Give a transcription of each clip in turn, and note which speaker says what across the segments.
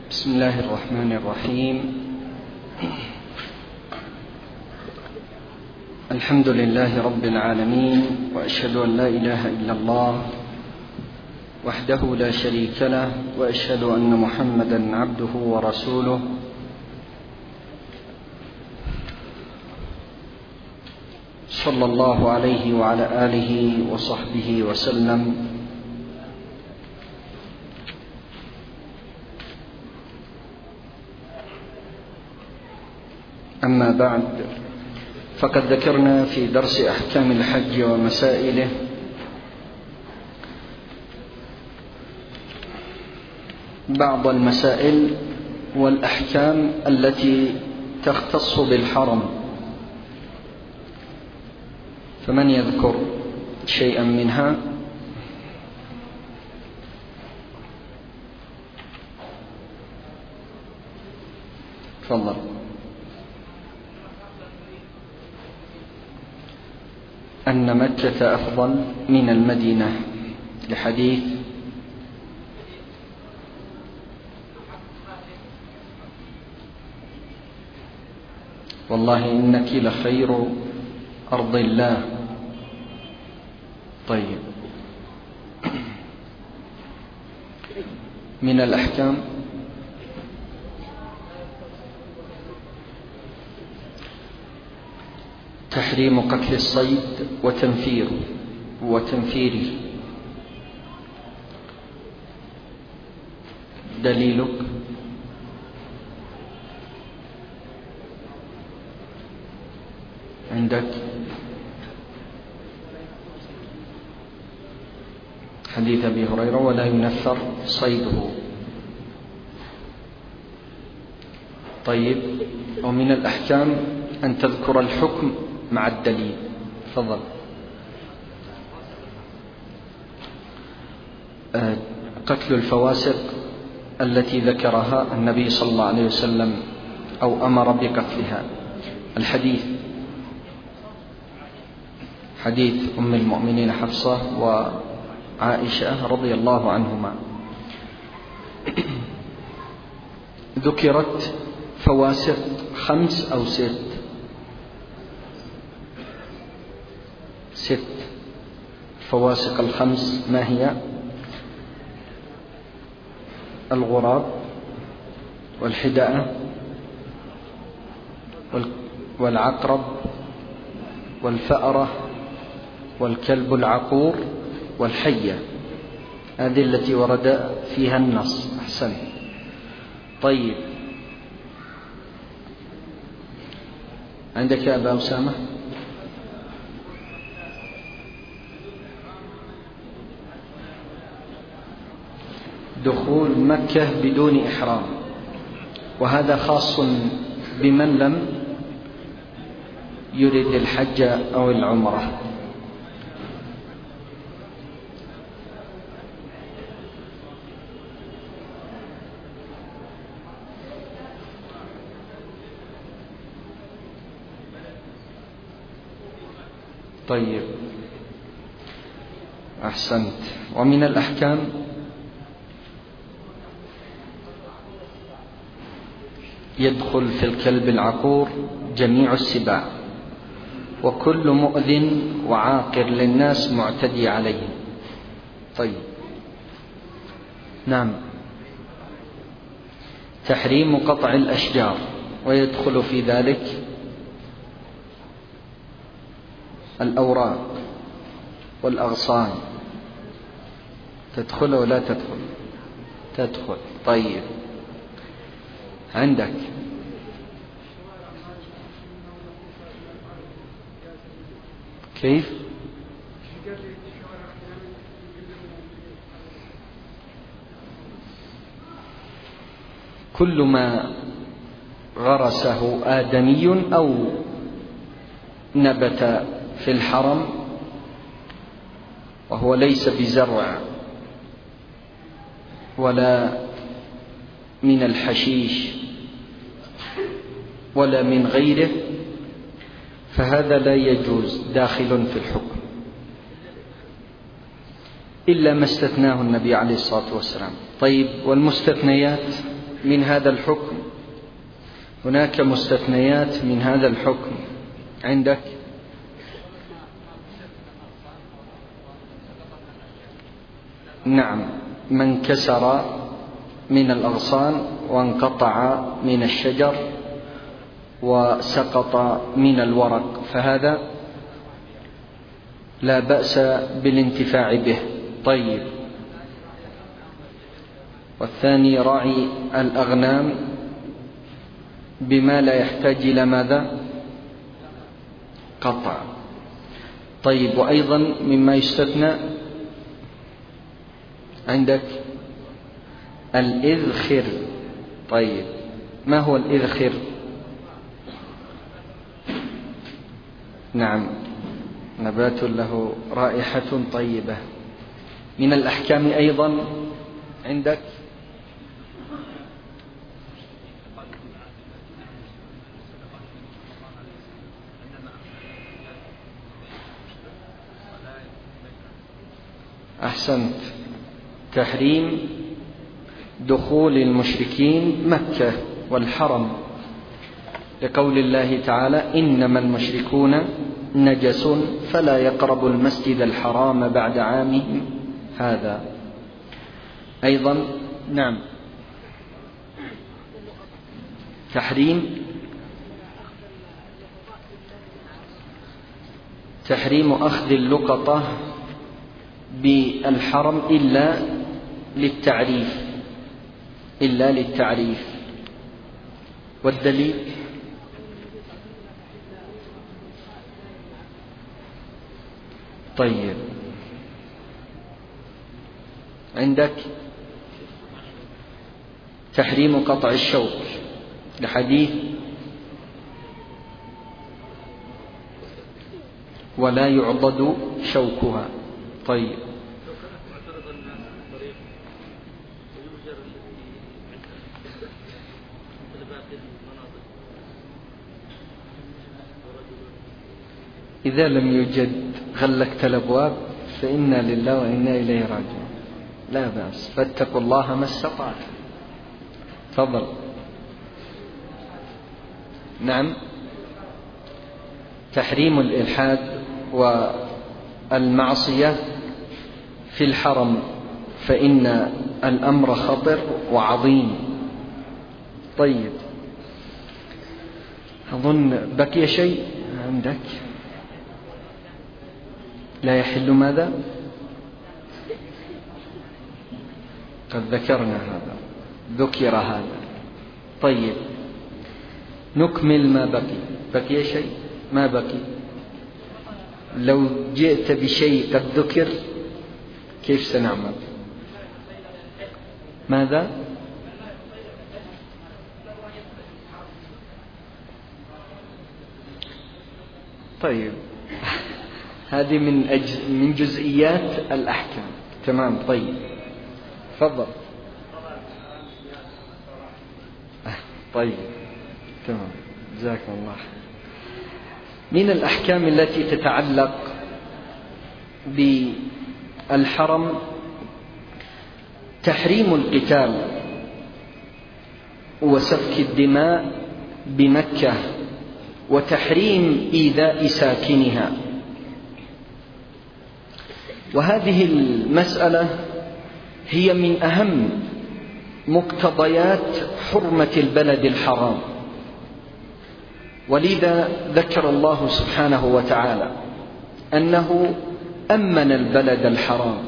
Speaker 1: بسم الله الرحمن الرحيم. الحمد لله رب العالمين، وأشهد أن لا إله إلا الله وحده لا شريك له، وأشهد أن محمدا عبده ورسوله. صلى الله عليه وعلى آله وصحبه وسلم. أما بعد، فقد ذكرنا في درس أحكام الحج ومسائله بعض المسائل والأحكام التي تختص بالحرم، فمن يذكر شيئا منها؟ تفضل. أن مكة أفضل من المدينة لحديث والله إنك لخير أرض الله. طيب، من الأحكام تحريم قتل الصيد وتنفيره. دليلك؟ عندك حديث أبي هريرة: ولا ينفر صيده. طيب، ومن الأحكام أن تذكر الحكم مع الدليل. تفضل. قتل الفواسق التي ذكرها النبي صلى الله عليه وسلم أو أمر بقتلها. الحديث حديث أم المؤمنين حفصة وعائشة رضي الله عنهما، ذكرت فواسق 5 أو 6؟ 6 فواسق. ال5 ما هي؟ الغراب والحدأة والعقرب والفأرة والكلب العقور والحية. هذه التي ورد فيها النص. أحسن. طيب، عندك يا أبا أسامة؟ دخول مكة بدون إحرام، وهذا خاص بمن لم يرد الحج أو العمرة. طيب، أحسنت. ومن الأحكام يدخل في الكلب العقور جميع السباع، وكل مؤذن وعاقر للناس معتدي عليه. طيب، نعم. تحريم قطع الأشجار، ويدخل في ذلك الأوراق والأغصان. تدخل ولا تدخل؟ تدخل. طيب، عندك كيف؟ كل ما غرسه آدمي أو نبت في الحرم وهو ليس بزرع ولا من الحشيش ولا من غيره، فهذا لا يجوز، داخل في الحكم، إلا ما استثناه النبي عليه الصلاة والسلام. طيب، والمستثنيات من هذا الحكم؟ هناك مستثنيات من هذا الحكم عندك؟ نعم، من كسر من الأغصان وانقطع من الشجر وسقط من الورق فهذا لا بأس بالانتفاع به. طيب، والثاني راعي الأغنام بما لا يحتاج إلى ماذا؟ قطع. طيب، وأيضا مما يستثنى عندك الإذخر. طيب، ما هو الإذخر؟ نعم، نبات له رائحة طيبة. من الأحكام أيضا عندك أحسنت، تحريم دخول المشركين مكة والحرم لقول الله تعالى إنما المشركون نجس فلا يقربوا المسجد الحرام بعد عامهم هذا. أيضا نعم، تحريم أخذ اللقطة بالحرم إلا للتعريف. والدليل طيب، عندك تحريم قطع الشوك لحديث ولا يعضد شوكها. طيب، إذا لم يوجد غلقت الأبواب فإنا لله وإنا إليه راجعون، لا بأس، فاتقوا الله ما استطعتم. تفضل. نعم، تحريم الإلحاد والمعصية في الحرم فإن الأمر خطر وعظيم. طيب، أظن بقي شيء عندك؟ لا يحل ماذا؟ قد ذكرنا هذا، ذكر هذا. طيب، نكمل ما بقي شيء؟ ما بقي. لو جئت بشيء قد ذكر كيف سنعمل؟ ماذا؟ طيب، هذه من جزئيات الأحكام. تمام. طيب، تفضل. طيب، تمام، جزاكم الله. من الأحكام التي تتعلق بالحرم تحريم القتال وسفك الدماء بمكة وتحريم إيذاء ساكنها. وهذه المسألة هي من أهم مقتضيات حرمة البلد الحرام، ولذا ذكر الله سبحانه وتعالى أنه أمن البلد الحرام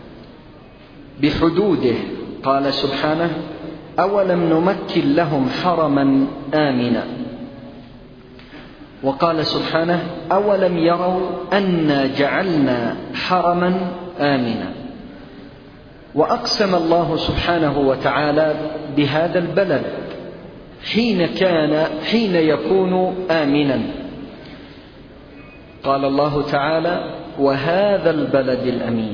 Speaker 1: بحدوده. قال سبحانه أولم نمكن لهم حرما آمنا. وقال سبحانه أولم يروا أنا جعلنا حرما آمنا. وأقسم الله سبحانه وتعالى بهذا البلد حين يكون آمنا. قال الله تعالى وهذا البلد الأمين.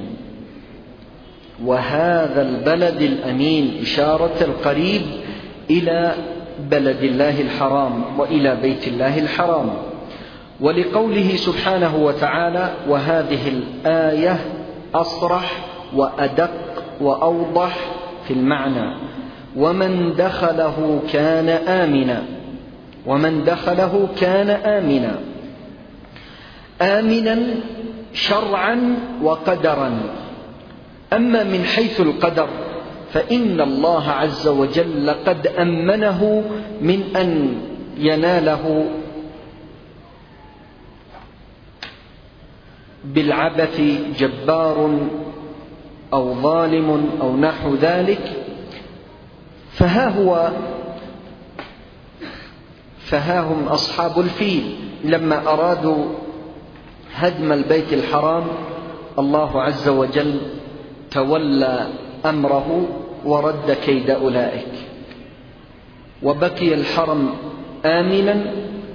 Speaker 1: وهذا البلد الأمين إشارة القريب إلى بلد الله الحرام وإلى بيت الله الحرام. ولقوله سبحانه وتعالى وهذه الآية أصرح وأدق وأوضح في المعنى. ومن دخله كان آمنا. ومن دخله كان آمنا، آمنا شرعا وقدرا. أما من حيث القدر فإن الله عز وجل قد أمنه من أن يناله بالعبث جبار أو ظالم أو نحو ذلك. فها هم أصحاب الفيل لما أرادوا هدم البيت الحرام، الله عز وجل تولى أمره ورد كيد أولئك، وبقي الحرم آمنا،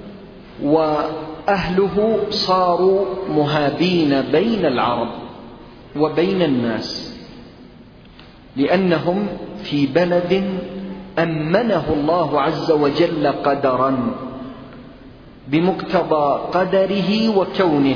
Speaker 1: وأهله صاروا مهابين بين العرب وبين الناس، لأنهم في بلد أمنه الله عز وجل قدرا بمقتضى قدره وكونه،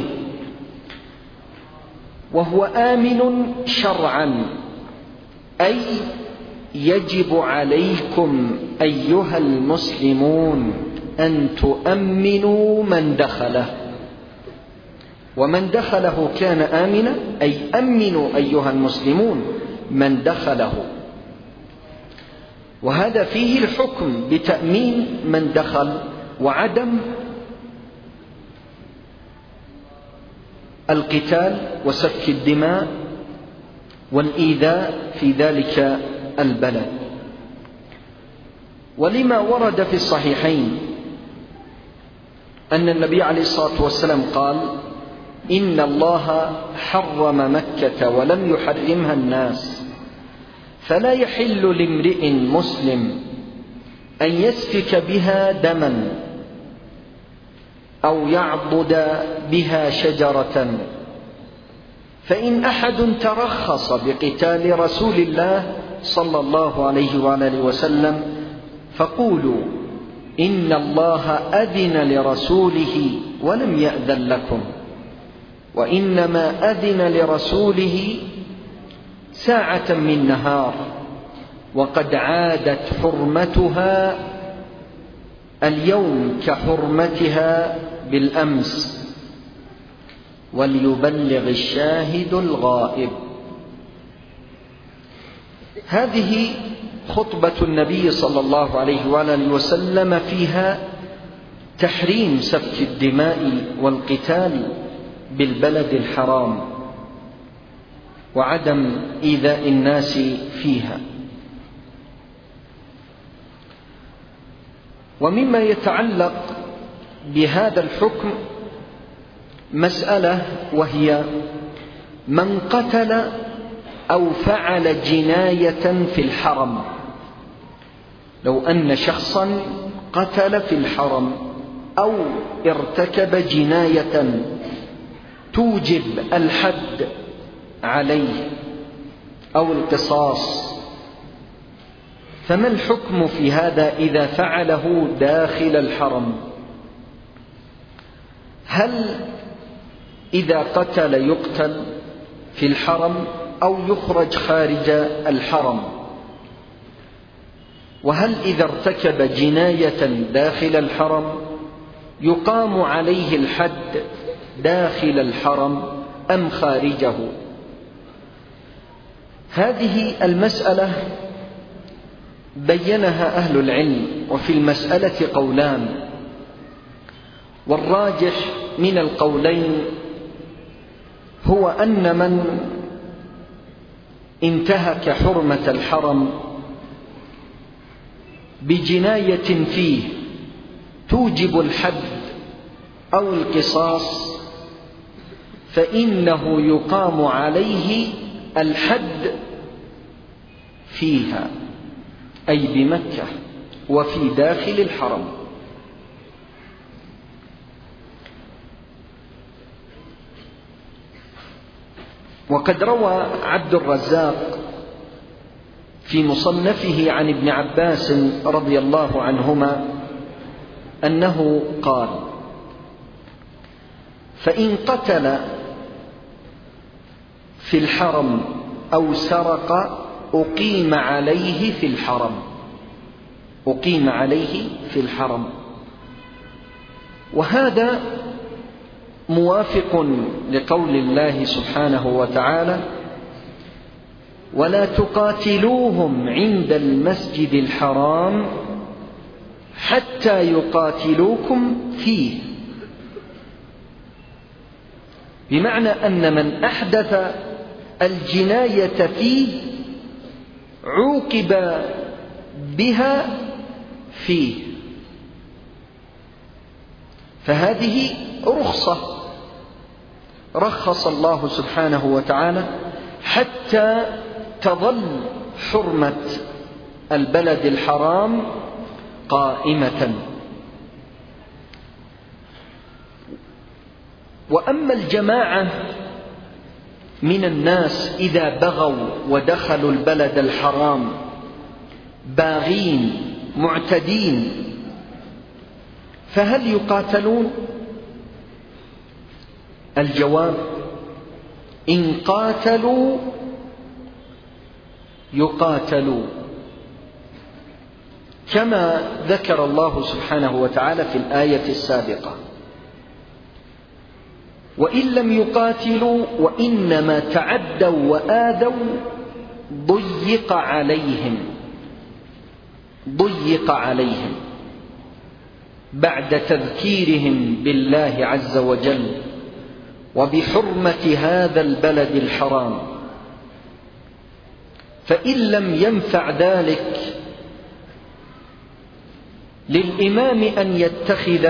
Speaker 1: وهو آمن شرعا، أي يجب عليكم أيها المسلمون أن تؤمنوا من دخله. ومن دخله كان آمنا، أي أمنوا أيها المسلمون من دخله. وهذا فيه الحكم بتأمين من دخل وعدم القتال وسفك الدماء والإيذاء في ذلك البلد. ولما ورد في الصحيحين أن النبي عليه الصلاة والسلام قال: إن الله حرم مكة ولم يحرمها الناس، فلا يحل لامرئ مسلم أن يسفك بها دما أو يعضد بها شجرة. فإن أحد ترخص بقتال رسول الله صلى الله عليه وآله وسلم فقولوا إن الله أذن لرسوله ولم يأذن لكم، وإنما أذن لرسوله ساعة من نهار، وقد عادت حرمتها اليوم كحرمتها بالأمس، وليبلغ الشاهد الغائب. هذه خطبة النبي صلى الله عليه وآله وسلم فيها تحريم سفك الدماء والقتال بالبلد الحرام وعدم إيذاء الناس فيها. ومما يتعلق بهذا الحكم مسألة، وهي من قتل أو فعل جناية في الحرم. لو أن شخصا قتل في الحرم أو ارتكب جناية توجب الحد عليه أو القصاص، فما الحكم في هذا إذا فعله داخل الحرم؟ هل إذا قتل يقتل في الحرم أو يخرج خارج الحرم؟ وهل إذا ارتكب جناية داخل الحرم يقام عليه الحد داخل الحرم أم خارجه؟ هذه المسألة بينها أهل العلم، وفي المسألة قولان، والراجح من القولين هو أن من انتهك حرمة الحرم بجناية فيه توجب الحد أو القصاص فإنه يقام عليه الحد فيها، أي بمكة وفي داخل الحرم. وقد روى عبد الرزاق في مصنفه عن ابن عباس رضي الله عنهما أنه قال: فإن قتل في الحرم أو سرق أقيم عليه في الحرم. أقيم عليه في الحرم. وهذا موافق لقول الله سبحانه وتعالى: ولا تقاتلوهم عند المسجد الحرام حتى يقاتلوكم فيه، بمعنى أن من أحدث الجناية فيه عوقب بها فيه، فهذه رخصة رخص الله سبحانه وتعالى حتى تظل حرمة البلد الحرام قائمة. وأما الجماعة من الناس إذا بغوا ودخلوا البلد الحرام باغين معتدين، فهل يقاتلون؟ الجواب: إن قاتلوا يقاتلوا، كما ذكر الله سبحانه وتعالى في الآية السابقة: وإن لم يقاتلوا وإنما تعدوا وآذوا ضيق عليهم بعد تذكيرهم بالله عز وجل وبحرمة هذا البلد الحرام. فإن لم ينفع ذلك للإمام أن يتخذ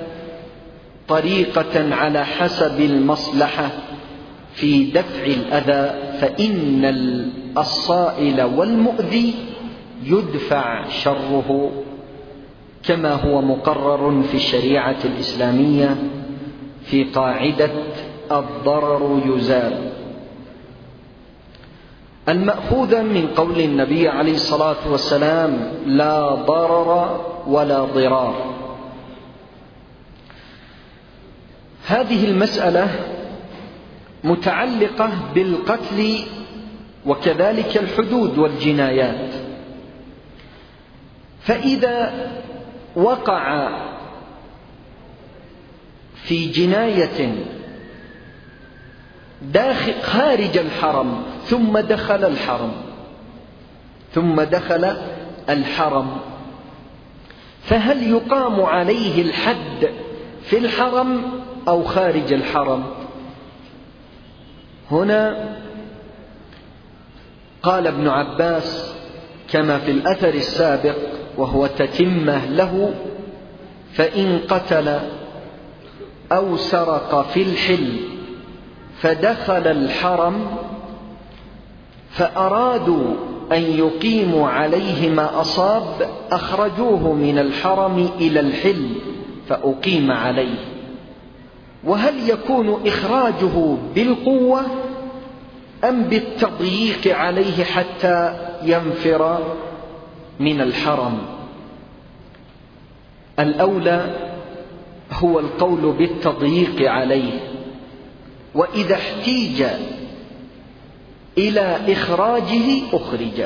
Speaker 1: طريقة على حسب المصلحة في دفع الأذى، فإن الصائل والمؤذي يدفع شره، كما هو مقرر في الشريعة الإسلامية في قاعدة الضرر يزال، المأخوذة من قول النبي عليه الصلاة والسلام: لا ضرر ولا ضرار. هذه المسألة متعلقة بالقتل وكذلك الحدود والجنايات. فإذا وقع في جناية خارج الحرم ثم دخل الحرم، فهل يقام عليه الحد في الحرم أو خارج الحرم؟ هنا قال ابن عباس كما في الأثر السابق وهو تتمة له: فإن قتل أو سرق في الحل فدخل الحرم فأرادوا أن يقيموا عليه ما أصاب أخرجوه من الحرم إلى الحل فأقيم عليه. وهل يكون إخراجه بالقوة أم بالتضييق عليه حتى ينفر من الحرم؟ الأولى هو القول بالتضييق عليه، وإذا احتيج إلى إخراجه أخرج.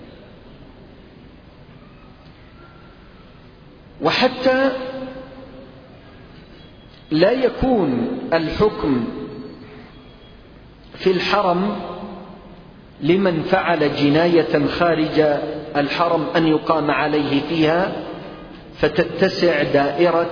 Speaker 1: وحتى لا يكون الحكم في الحرم لمن فعل جناية خارج الحرم أن يقام عليه فيها، فتتسع دائرة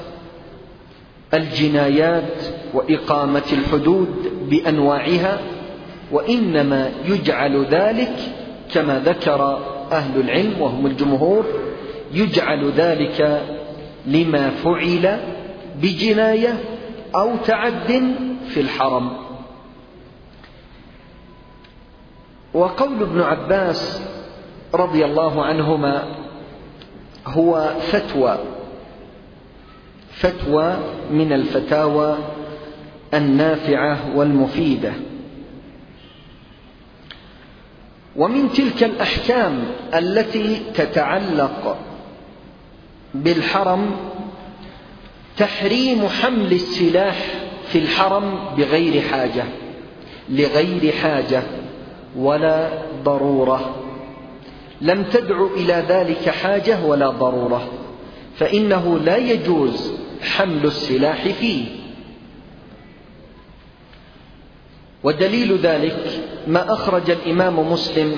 Speaker 1: الجنايات وإقامة الحدود بأنواعها، وإنما يجعل ذلك كما ذكر أهل العلم وهم الجمهور، يجعل ذلك لما فعل بجناية أو تعد في الحرم. وقول ابن عباس رضي الله عنهما هو فتوى من الفتاوى النافعة والمفيدة. ومن تلك الأحكام التي تتعلق بالحرم تحريم حمل السلاح في الحرم لغير حاجة ولا ضرورة، لم تدع إلى ذلك حاجة ولا ضرورة، فإنه لا يجوز حمل السلاح فيه. ودليل ذلك ما أخرج الإمام مسلم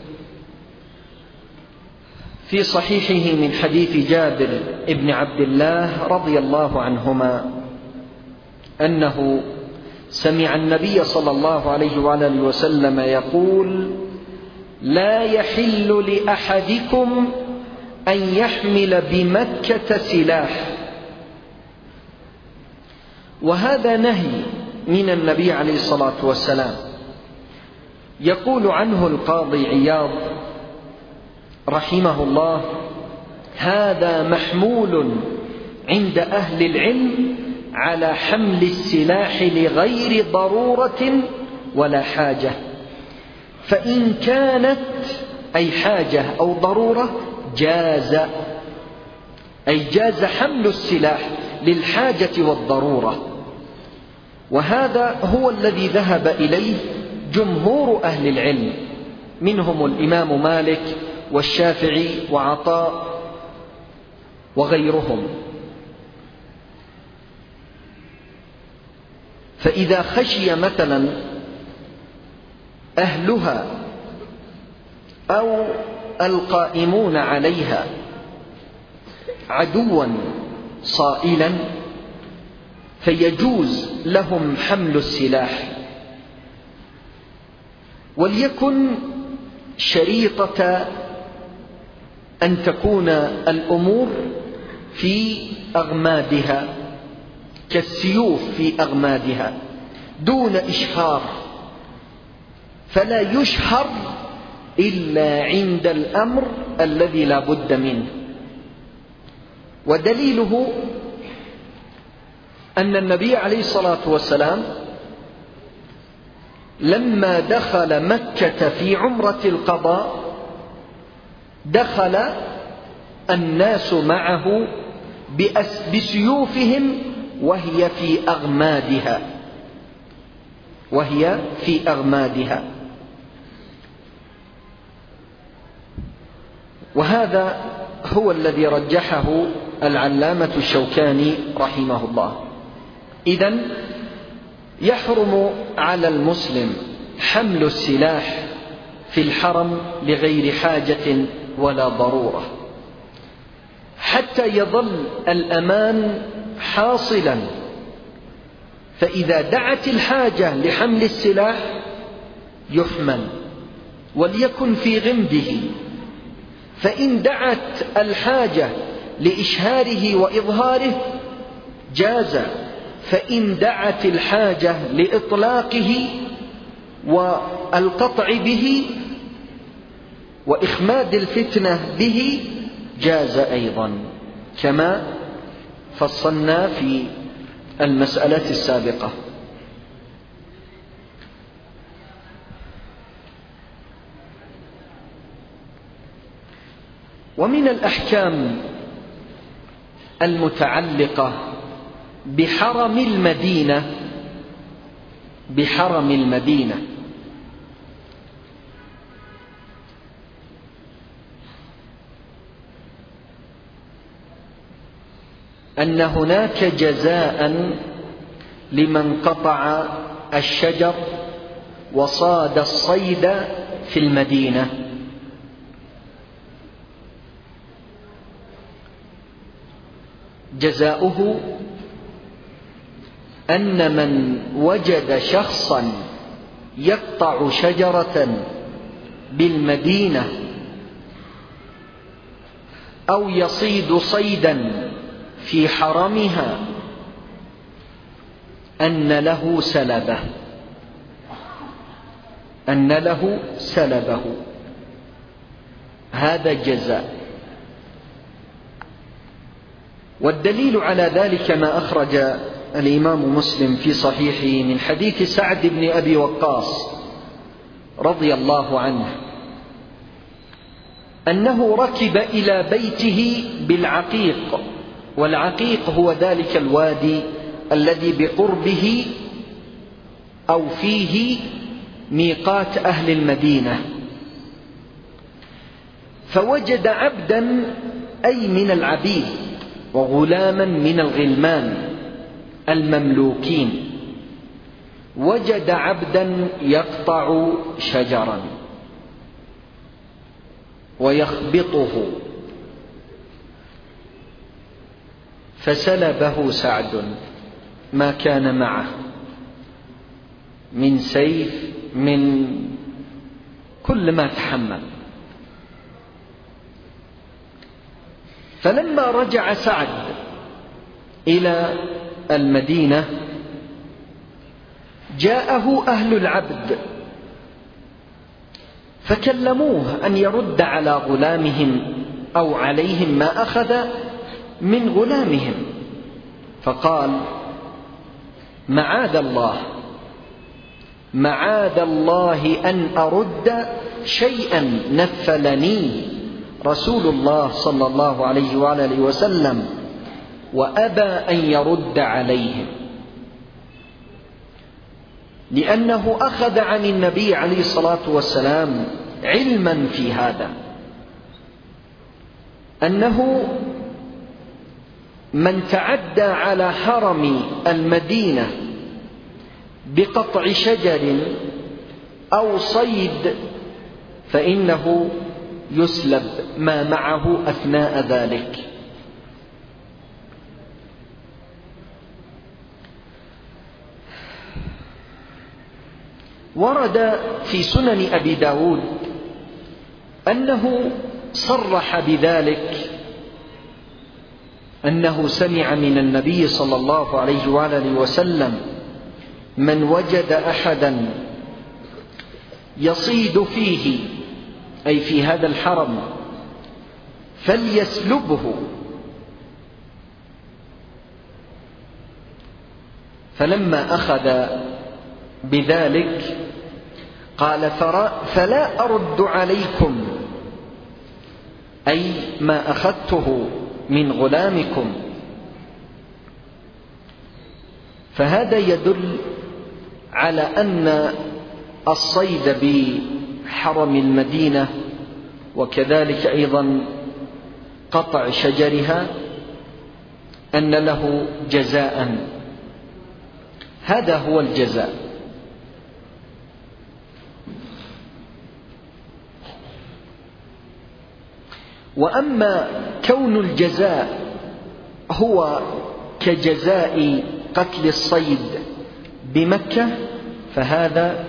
Speaker 1: في صحيحه من حديث جابر بن عبد الله رضي الله عنهما أنه سمع النبي صلى الله عليه وآله وسلم يقول: لا يحل لأحدكم أن يحمل بمكة سلاح. وهذا نهي من النبي عليه الصلاة والسلام. يقول عنه القاضي عياض رحمه الله: هذا محمول عند أهل العلم على حمل السلاح لغير ضرورة ولا حاجة، فإن كانت أي حاجة أو ضرورة جاز، أي جاز حمل السلاح للحاجة والضرورة. وهذا هو الذي ذهب إليه جمهور أهل العلم، منهم الإمام مالك والشافعي وعطاء وغيرهم. فإذا خشي مثلا أهلها أو القائمون عليها عدوا صائلا فيجوز لهم حمل السلاح، وليكن شريطة أن تكون الأمور في أغمادها كالسيوف في أغمادها دون إشهار، فلا يشهر إلا عند الأمر الذي لا بد منه. ودليله أن النبي عليه الصلاة والسلام لما دخل مكة في عمرة القضاء دخل الناس معه بسيوفهم وهي في أغمادها. وهذا هو الذي رجحه العلامة الشوكاني رحمه الله. إذن يحرم على المسلم حمل السلاح في الحرم لغير حاجة ولا ضرورة حتى يظل الأمان حاصلا، فإذا دعت الحاجة لحمل السلاح يحمل وليكن في غمده، فإن دعت الحاجة لإشهاره وإظهاره جاز، فإن دعت الحاجة لإطلاقه والقطع به وإخماد الفتنة به جاز أيضا، كما فصلنا في المسألة السابقة. ومن الأحكام المتعلقة بحرم المدينة أن هناك جزاء لمن قطع الشجر وصاد الصيد في المدينة. جزاؤه أن من وجد شخصا يقطع شجرة بالمدينة أو يصيد صيدا في حرمها أن له سلبه، هذا جزاء. والدليل على ذلك ما أخرج الإمام مسلم في صحيحه من حديث سعد بن أبي وقاص رضي الله عنه أنه ركب إلى بيته بالعقيق، والعقيق هو ذلك الوادي الذي بقربه أو فيه ميقات أهل المدينة. فوجد عبدا أي من العبيد وغلاما من الغلمان المملوكين، وجد عبدا يقطع شجرا ويخبطه، فسلبه سعد ما كان معه من سيف، من كل ما تحمل. فلما رجع سعد إلى المدينة جاءه أهل العبد فكلموه أن يرد على غلامهم أو عليهم ما أخذ من غلامهم، فقال: معاذ الله أن أرد شيئا نفلني رسول الله صلى الله عليه وآله وسلم، وأبى أن يرد عليهم، لأنه أخذ عن النبي عليه الصلاة والسلام علما في هذا، أنه من تعدى على حرم المدينة بقطع شجر أو صيد فإنه يسلب ما معه أثناء ذلك. ورد في سنن أبي داود أنه صرح بذلك، أنه سمع من النبي صلى الله عليه وآله وسلم: من وجد أحدا يصيد فيه، أي في هذا الحرم، فليسلبه. فلما أخذ بذلك قال: فلا أرد عليكم، أي ما أخذته من غلامكم. فهذا يدل على أن الصيد بحرم المدينة وكذلك أيضا قطع شجرها أن له جزاء، هذا هو الجزاء. وأما كون الجزاء هو كجزاء قتل الصيد بمكة فهذا،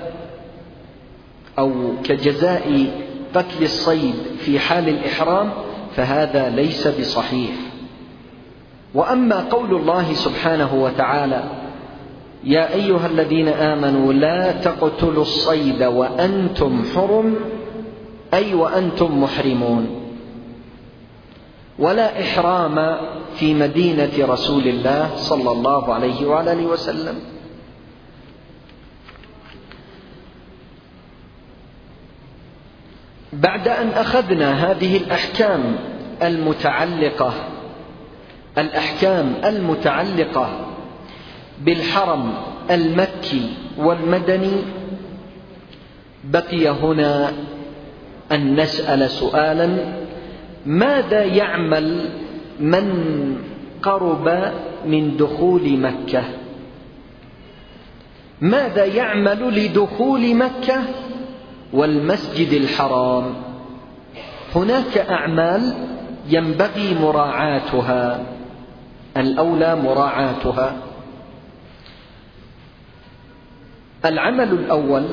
Speaker 1: أو كجزاء قتل الصيد في حال الإحرام فهذا ليس بصحيح. وأما قول الله سبحانه وتعالى: يا أيها الذين آمنوا لا تقتلوا الصيد وأنتم حرم، أي وأنتم محرمون، ولا إحرام في مدينة رسول الله صلى الله عليه وآله وسلم. بعد أن أخذنا هذه الأحكام المتعلقة بالحرم المكي والمدني، بقي هنا أن نسأل سؤالا: ماذا يعمل من قرب من دخول مكة؟ ماذا يعمل لدخول مكة والمسجد الحرام؟ هناك أعمال ينبغي مراعاتها، الأولى مراعاتها. العمل الأول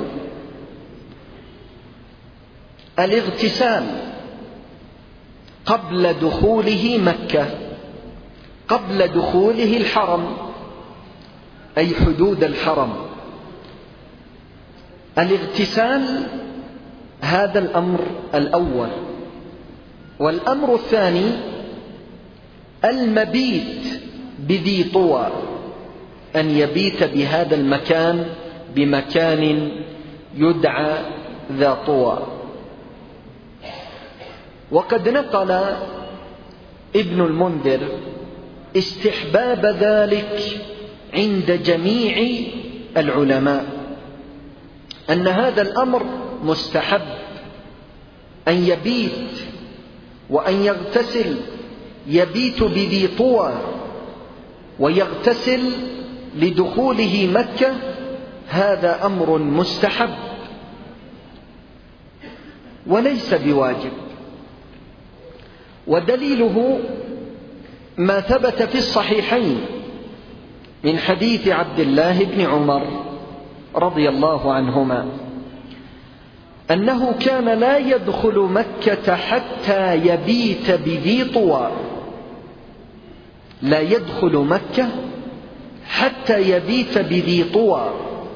Speaker 1: الاغتسال قبل دخوله مكة، قبل دخوله الحرم، أي حدود الحرم. الاغتسال هذا الأمر الأول. والأمر الثاني المبيت بذي طوى، أن يبيت بهذا المكان بمكان يدعى ذا طوى. وقد نقل ابن المنذر استحباب ذلك عند جميع العلماء، أن هذا الأمر مستحب، أن يبيت وأن يغتسل يبيت بذي طوى ويغتسل لدخوله مكة، هذا أمر مستحب وليس بواجب. ودليله ما ثبت في الصحيحين من حديث عبد الله بن عمر رضي الله عنهما أنه كان لا يدخل مكة حتى يبيت بذي طوى، لا يدخل مكة حتى يبيت بذي طوى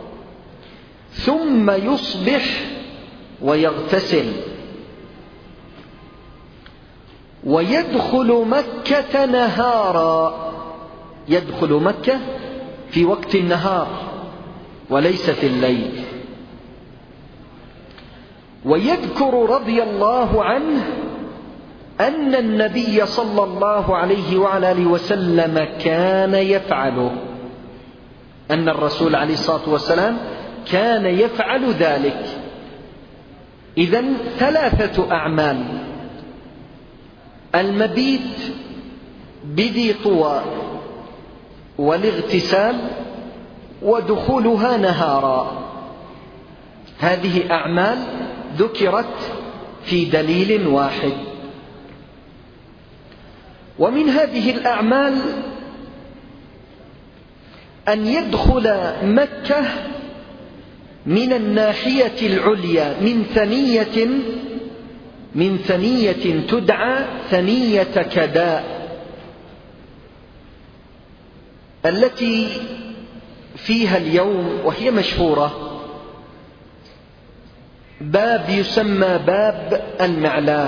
Speaker 1: ثم يصبح ويغتسل، ويدخل مكة نهارا، يدخل مكة في وقت النهار وليس في الليل. ويذكر رضي الله عنه أن النبي صلى الله عليه وعلى آله وسلم كان يفعله، أن الرسول عليه الصلاة والسلام كان يفعل ذلك. إذن 3 أعمال: المبيت بذي طوى والاغتسال ودخولها نهارا، هذه أعمال ذكرت في دليل واحد. ومن هذه الأعمال أن يدخل مكة من الناحية العليا من ثنية تدعى ثنية كداء، التي فيها اليوم وهي مشهورة باب يسمى باب المعلاه.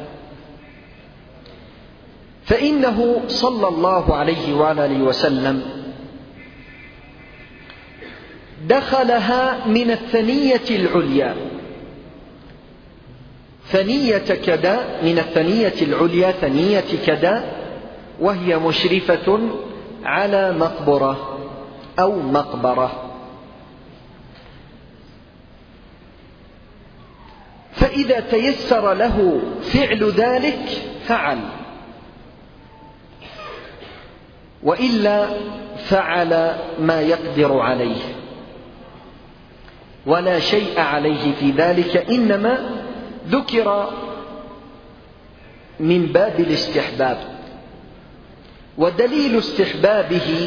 Speaker 1: فإنه صلى الله عليه وعلى آله وسلم دخلها من الثنية العليا، ثنية كداء، من الثنية العليا ثنية كداء، وهي مشرفة على مقبرة أو مقبرة. فإذا تيسر له فعل ذلك فعل، وإلا فعل ما يقدر عليه ولا شيء عليه في ذلك، إنما ذكر من باب الاستحباب. ودليل استحبابه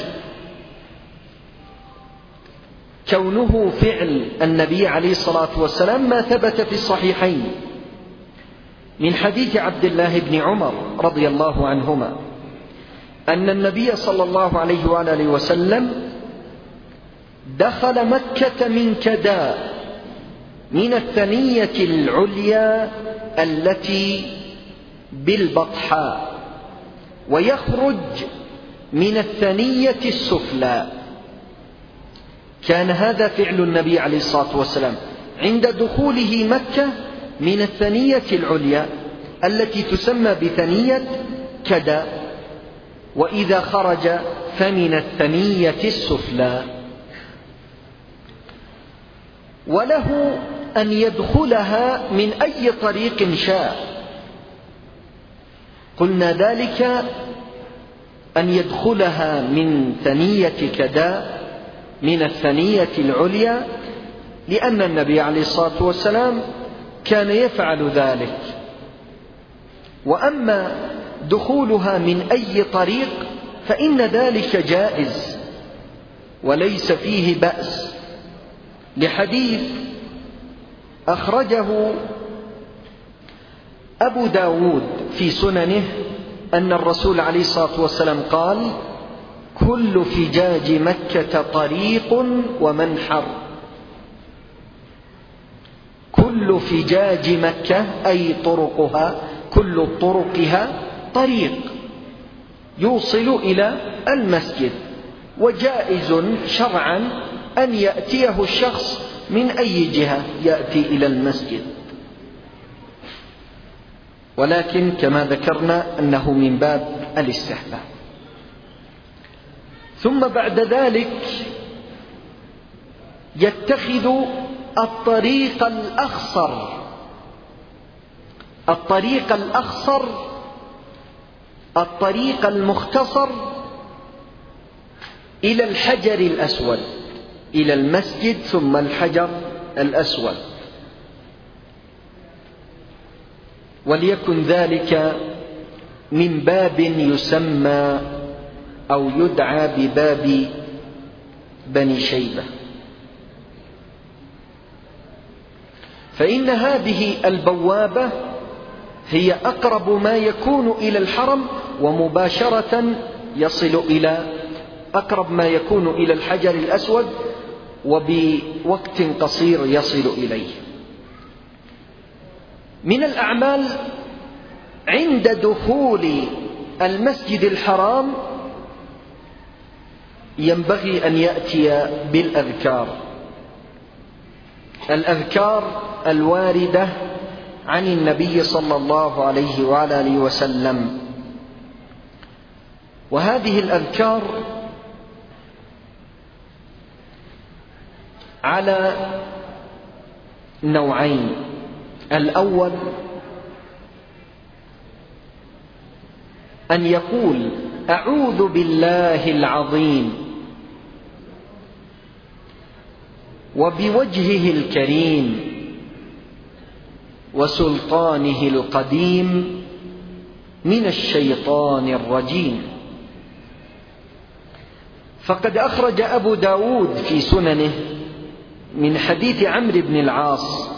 Speaker 1: كونه فعل النبي عليه الصلاة والسلام ما ثبت في الصحيحين من حديث عبد الله بن عمر رضي الله عنهما أن النبي صلى الله عليه وآله وسلم دخل مكة من كداء، من الثنية العليا التي بالبطحاء، ويخرج من الثنية السفلى. كان هذا فعل النبي عليه الصلاة والسلام عند دخوله مكة من الثنية العليا التي تسمى بثنية كداء، وإذا خرج فمن الثنية السفلى. وله أن يدخلها من أي طريق شاء، قلنا ذلك أن يدخلها من ثنية كداء من الثنية العليا، لأن النبي عليه الصلاة والسلام كان يفعل ذلك. وأما دخولها من أي طريق فإن ذلك جائز وليس فيه بأس، لحديث أخرجه أبو داود في سننه أن الرسول عليه الصلاة والسلام قال: كل فجاج مكة طريق ومنحر. كل فجاج مكة أي طرقها، كل طرقها طريق يوصل إلى المسجد، وجائز شرعا أن يأتيه الشخص من أي جهة يأتي إلى المسجد، ولكن كما ذكرنا أنه من باب الاستحباب. ثم بعد ذلك يتخذ الطريق الأخصر الطريق الأخصر، الطريق المختصر إلى الحجر الأسود، إلى المسجد ثم الحجر الأسود، وليكن ذلك من باب يسمى أو يدعى بباب بني شيبة. فإن هذه البوابة هي أقرب ما يكون إلى الحرم، ومباشرة يصل إلى أقرب ما يكون إلى الحجر الأسود، وبوقت قصير يصل إليه. من الأعمال عند دخول المسجد الحرام ينبغي أن يأتي بالأذكار، الأذكار الواردة عن النبي صلى الله عليه وعلى آله وسلم. وهذه الأذكار على نوعين: الأول أن يقول أعوذ بالله العظيم وبوجهه الكريم وسلطانه القديم من الشيطان الرجيم. فقد أخرج أبو داود في سننه من حديث عمرو بن العاص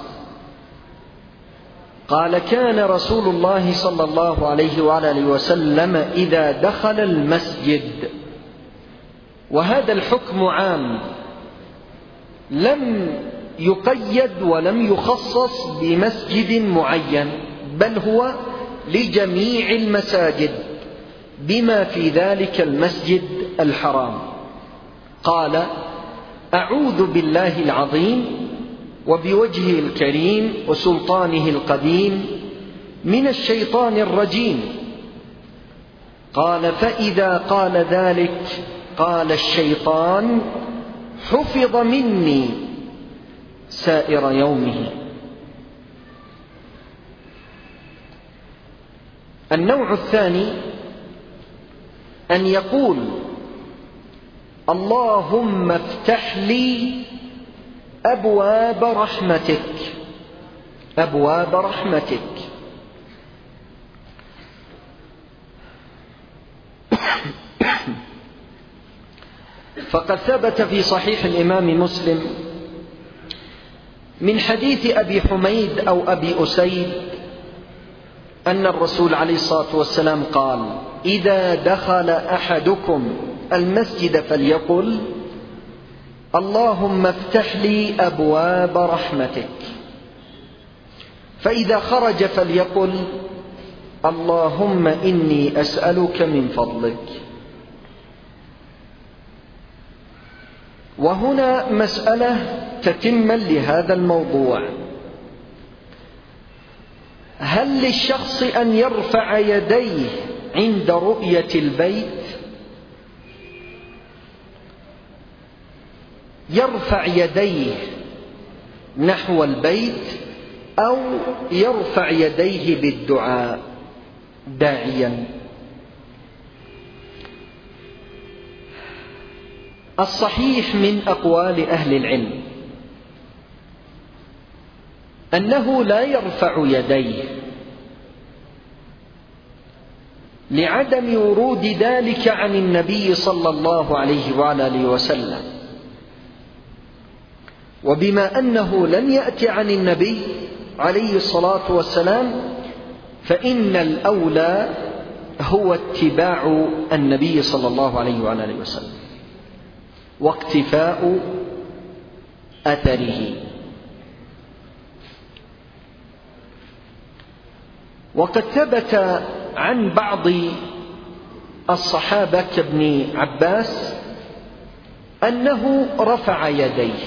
Speaker 1: قال: كان رسول الله صلى الله عليه وعلى آله وسلم إذا دخل المسجد، وهذا الحكم عام لم يقيد ولم يخصص بمسجد معين، بل هو لجميع المساجد بما في ذلك المسجد الحرام. قال: أعوذ بالله العظيم وبوجهه الكريم وسلطانه القديم من الشيطان الرجيم. قال: فإذا قال ذلك قال الشيطان: حفظ مني سائر يومه. النوع الثاني أن يقول: اللهم افتح لي أبواب رحمتك، أبواب رحمتك. فقد ثبت في صحيح الإمام مسلم من حديث أبي حميد أو أبي أسيد أن الرسول عليه الصلاة والسلام قال: إذا دخل أحدكم المسجد فليقل: اللهم افتح لي أبواب رحمتك. فإذا خرج فليقل: اللهم إني أسألك من فضلك. وهنا مسألة تتما لهذا الموضوع: هل للشخص أن يرفع يديه عند رؤية البيت؟ يرفع يديه نحو البيت أو يرفع يديه بالدعاء داعيا؟ الصحيح من أقوال أهل العلم أنه لا يرفع يديه، لعدم ورود ذلك عن النبي صلى الله عليه وعلى آله وسلم. وبما أنه لم يأتي عن النبي عليه الصلاة والسلام فإن الأولى هو اتباع النبي صلى الله عليه وعلى آله وسلم واقتفاء أثره. وقد ثبت عن بعض الصحابة كابن عباس أنه رفع يديه،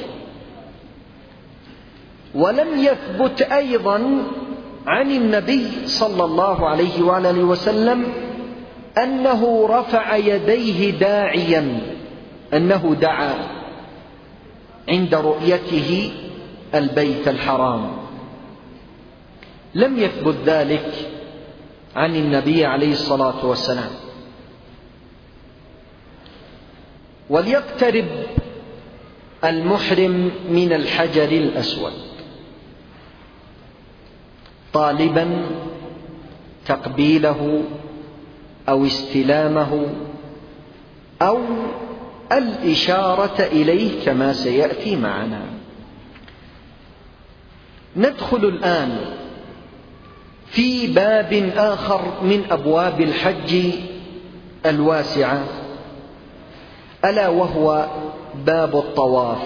Speaker 1: ولم يثبت أيضا عن النبي صلى الله عليه وعلى آله وسلم أنه رفع يديه داعيا، أنه دعا عند رؤيته البيت الحرام. لم يثبت ذلك عن النبي عليه الصلاة والسلام. وليقترب المحرم من الحجر الأسود طالبا تقبيله أو استلامه أو الإشارة إليه كما سيأتي معنا. ندخل الآن في باب آخر من أبواب الحج الواسعة، ألا وهو باب الطواف.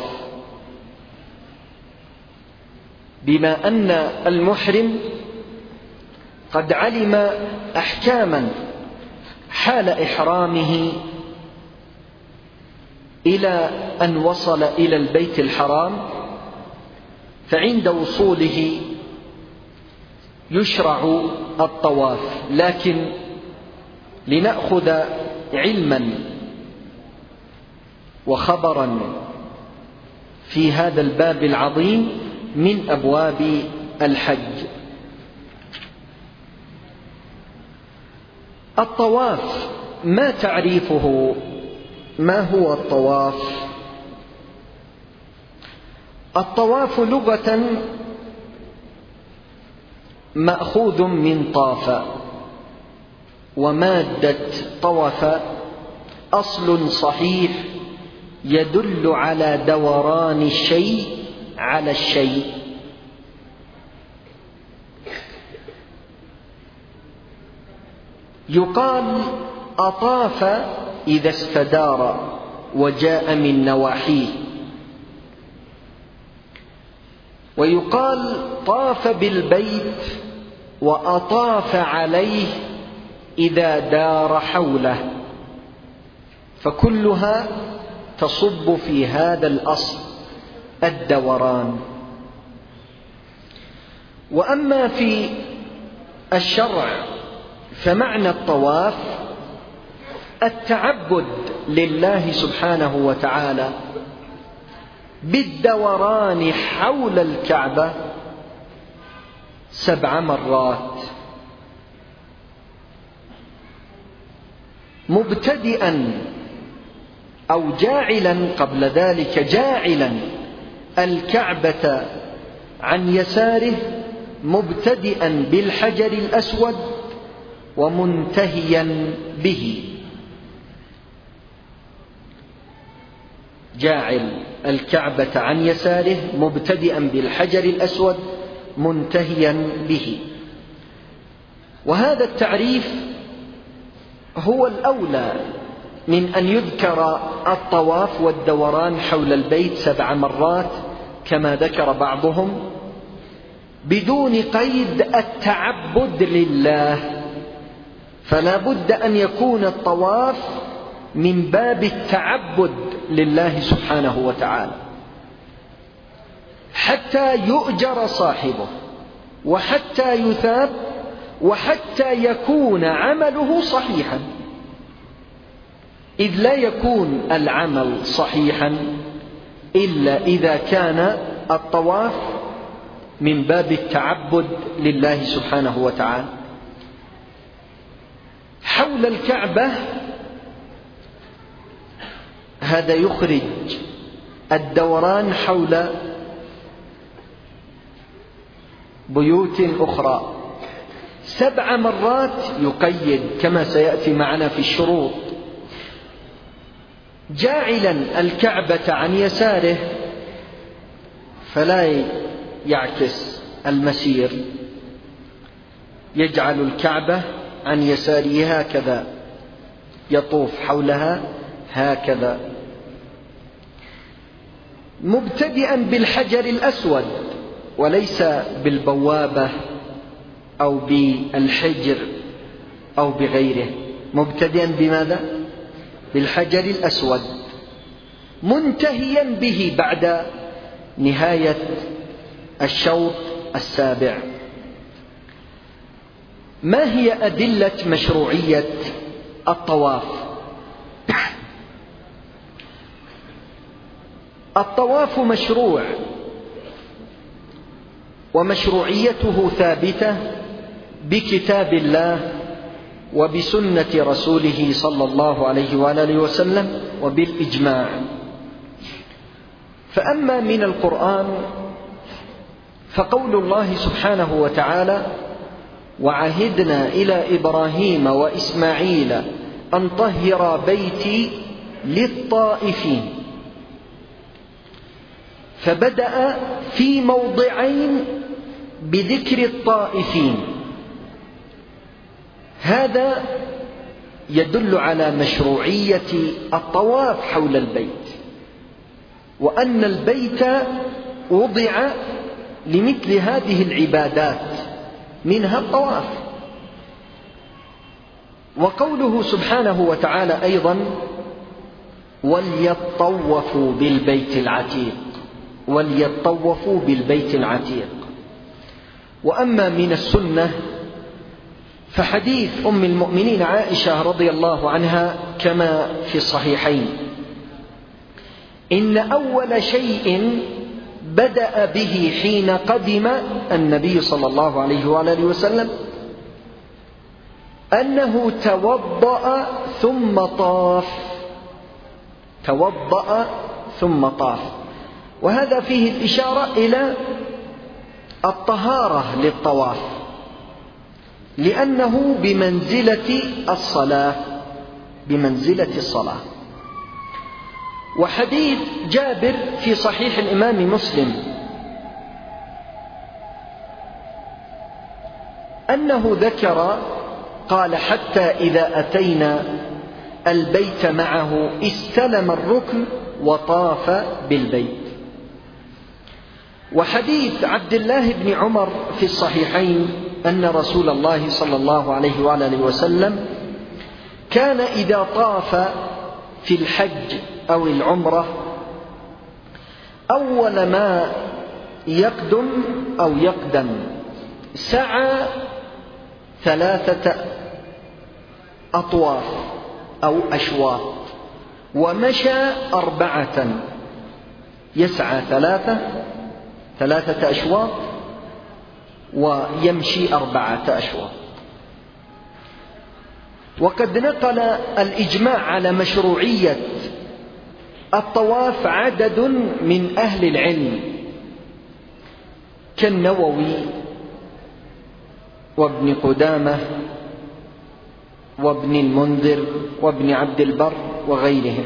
Speaker 1: بما أن المحرم قد علم أحكاما حال إحرامه إلى أن وصل إلى البيت الحرام، فعند وصوله يشرع الطواف. لكن لنأخذ علما وخبرا في هذا الباب العظيم من أبواب الحج. الطواف ما تعريفه؟ ما هو الطواف؟ الطواف لغة مأخوذ من طاف، ومادة طوف أصل صحيح يدل على دوران الشيء على الشيء. يقال أطاف إذا استدار وجاء من نواحيه، ويقال طاف بالبيت وأطاف عليه إذا دار حوله، فكلها تصب في هذا الأصل الدوران. وأما في الشرع فمعنى الطواف التعبد لله سبحانه وتعالى بالدوران حول الكعبة 7 مرات، مبتدئا أو جاعلا قبل ذلك، جاعلا الكعبة عن يساره مبتدئا بالحجر الأسود ومنتهيا به. جاعل الكعبة عن يساره مبتدئا بالحجر الأسود منتهيا به. وهذا التعريف هو الأولى من أن يذكر الطواف والدوران حول البيت 7 مرات كما ذكر بعضهم، بدون قيد التعبد لله. فلا بد أن يكون الطواف من باب التعبد لله سبحانه وتعالى حتى يؤجر صاحبه، وحتى يثاب، وحتى يكون عمله صحيحا. إذ لا يكون العمل صحيحا إلا إذا كان الطواف من باب التعبد لله سبحانه وتعالى. حول الكعبة هذا يخرج الدوران حول بيوت أخرى 7 مرات، يقيد كما سيأتي معنا في الشروط. جاعلا الكعبة عن يساره فلا يعكس المسير، يجعل الكعبة عن يساره هكذا، يطوف حولها هكذا، مبتدئا بالحجر الأسود وليس بالبوابة أو بالحجر أو بغيره. مبتدئا بماذا؟ بالحجر الأسود، منتهيا به بعد نهاية الشوط 7. ما هي أدلة مشروعية الطواف؟ الطواف مشروع ومشروعيته ثابتة بكتاب الله وبسنة رسوله صلى الله عليه وآله وسلم وبالإجماع. فأما من القرآن فقول الله سبحانه وتعالى: وعهدنا إلى إبراهيم وإسماعيل أن طهر بيتي للطائفين، فبدأ في موضعين بذكر الطائفين. هذا يدل على مشروعية الطواف حول البيت، وأن البيت وضع لمثل هذه العبادات منها الطواف. وقوله سبحانه وتعالى أيضا: وليطوفوا بالبيت العتيق، وليطوفوا بالبيت العتيق. وأما من السنة فحديث أم المؤمنين عائشة رضي الله عنها كما في الصحيحين: إن أول شيء بدأ به حين قدم النبي صلى الله عليه وآله وسلم أنه توضأ ثم طاف، توضأ ثم طاف. وهذا فيه الإشارة إلى الطهارة للطواف، لأنه بمنزلة الصلاة، بمنزلة الصلاة. وحديث جابر في صحيح الإمام مسلم أنه ذكر قال: حتى إذا أتينا البيت معه استلم الركن وطاف بالبيت. وحديث عبد الله بن عمر في الصحيحين أن رسول الله صلى الله عليه وآله وسلم كان إذا طاف في الحج أو العمرة أول ما يقدم أو يقدم سعى 3 أطواف أو أشواط، ومشى 4، يسعى 3 أشواط ويمشي 4 أشواط. وقد نقل الإجماع على مشروعية الطواف عدد من أهل العلم كالنووي وابن قدامة وابن المنذر وابن عبد البر وغيرهم.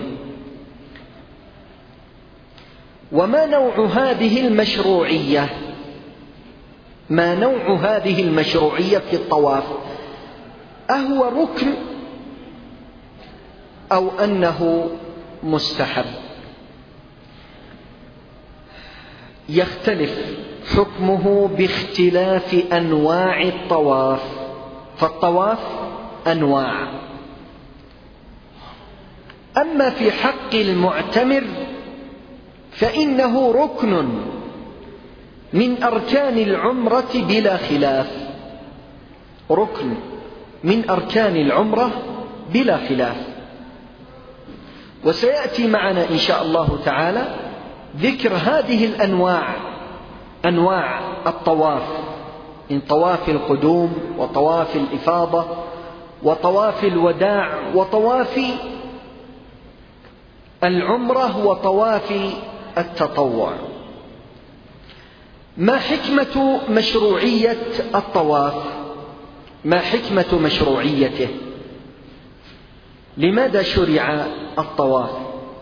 Speaker 1: وما نوع هذه المشروعية؟ ما نوع هذه المشروعية في الطواف؟ أهو ركن أو أنه مستحب؟ يختلف حكمه باختلاف أنواع الطواف، فالطواف أنواع. أما في حق المعتمر فإنه ركن من أركان العمرة بلا خلاف، ركن من أركان العمرة بلا خلاف. وسيأتي معنا إن شاء الله تعالى ذكر هذه الأنواع، أنواع الطواف، من طواف القدوم وطواف الإفاضة وطواف الوداع وطواف العمرة وطواف التطوع. ما حكمة مشروعية الطواف؟ ما حكمة مشروعيته؟ لماذا شرع الطواف؟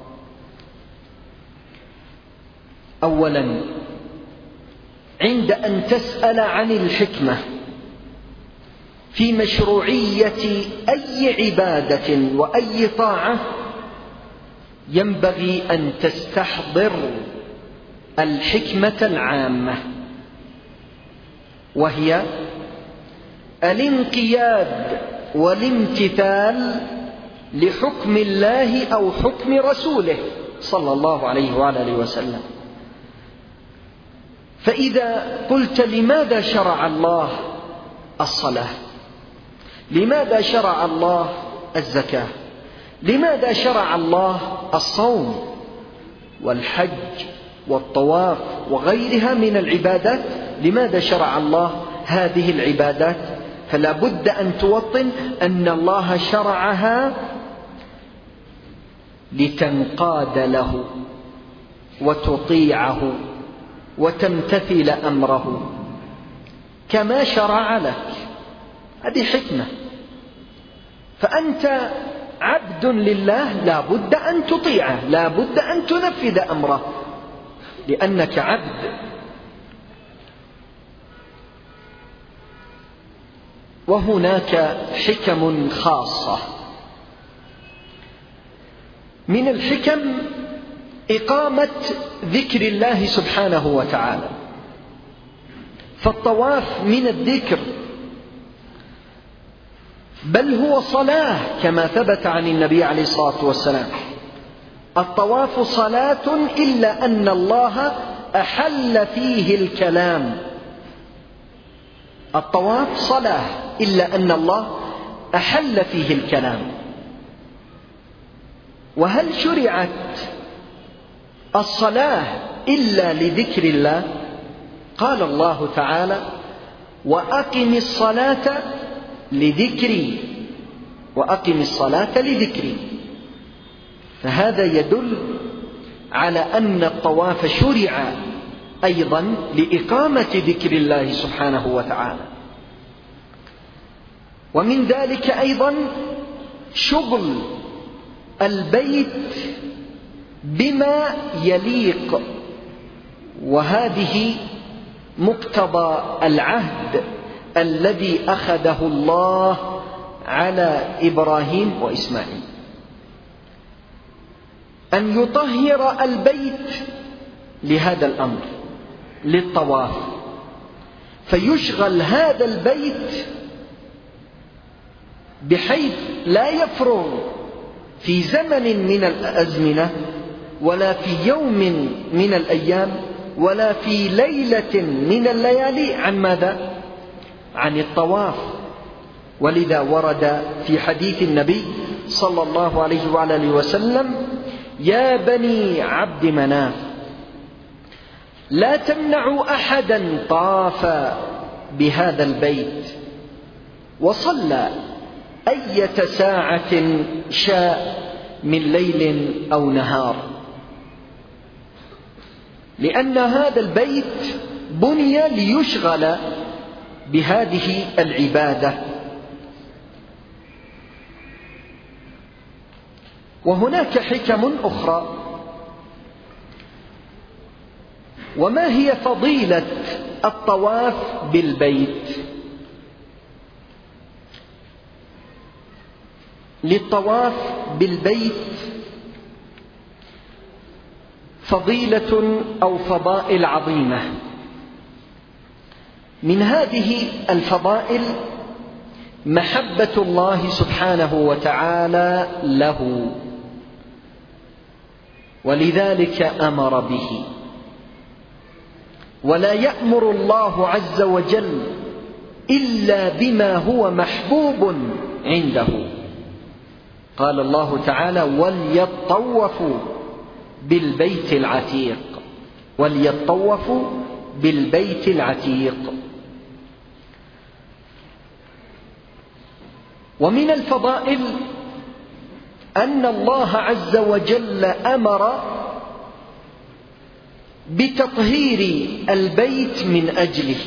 Speaker 1: أولا، عند أن تسأل عن الحكمة في مشروعية أي عبادة وأي طاعة ينبغي أن تستحضر الحكمة العامة، وهي الانقياد والامتثال لحكم الله أو حكم رسوله صلى الله عليه وآله وسلم. فإذا قلت لماذا شرع الله الصلاة؟ لماذا شرع الله الزكاة؟ لماذا شرع الله الصوم والحج والطواف وغيرها من العبادات؟ لماذا شرع الله هذه العبادات؟ فلا بد أن توطن أن الله شرعها لتنقاد له وتطيعه وتمتثل أمره كما شرع لك. هذه حكمة. فأنت عبد لله، لا بد أن تطيعه، لا بد أن تنفذ أمره لأنك عبد. وهناك حكم خاصة. من الحكم إقامة ذكر الله سبحانه وتعالى، فالطواف من الذكر، بل هو صلاة كما ثبت عن النبي عليه الصلاة والسلام: الطواف صلاة إلا أن الله أحل فيه الكلام. الطواف صلاة إلا أن الله أحل فيه الكلام. وهل شرعت الصلاة إلا لذكر الله؟ قال الله تعالى: وأقم الصلاة لذكري، وأقم الصلاة لذكري. فهذا يدل على أن الطواف شرع أيضا لإقامة ذكر الله سبحانه وتعالى. ومن ذلك أيضا شغل البيت بما يليق، وهذه مقتضى العهد الذي أخذه الله على إبراهيم وإسماعيل، أن يطهر البيت لهذا الأمر، للطواف، فيشغل هذا البيت بحيث لا يفرغ في زمن من الأزمنة، ولا في يوم من الأيام، ولا في ليلة من الليالي عن ماذا؟ عن الطواف. ولذا ورد في حديث النبي صلى الله عليه وعلى آله وسلم: يا بني عبد مناف لا تمنعوا أحدا طاف بهذا البيت وصلى أية ساعة شاء من ليل أو نهار، لأن هذا البيت بني ليشغل بهذه العبادة. وهناك حكم أخرى. وما هي فضيلة الطواف بالبيت؟ للطواف بالبيت فضيلة أو فضائل عظيمة. من هذه الفضائل محبة الله سبحانه وتعالى له، ولذلك أمر به. ولا يأمر الله عز وجل إلا بما هو محبوب عنده. قال الله تعالى: وليطوفوا بالبيت العتيق، وليطوفوا بالبيت العتيق. ومن الفضائل أن الله عز وجل أمر بتطهير البيت من أجله،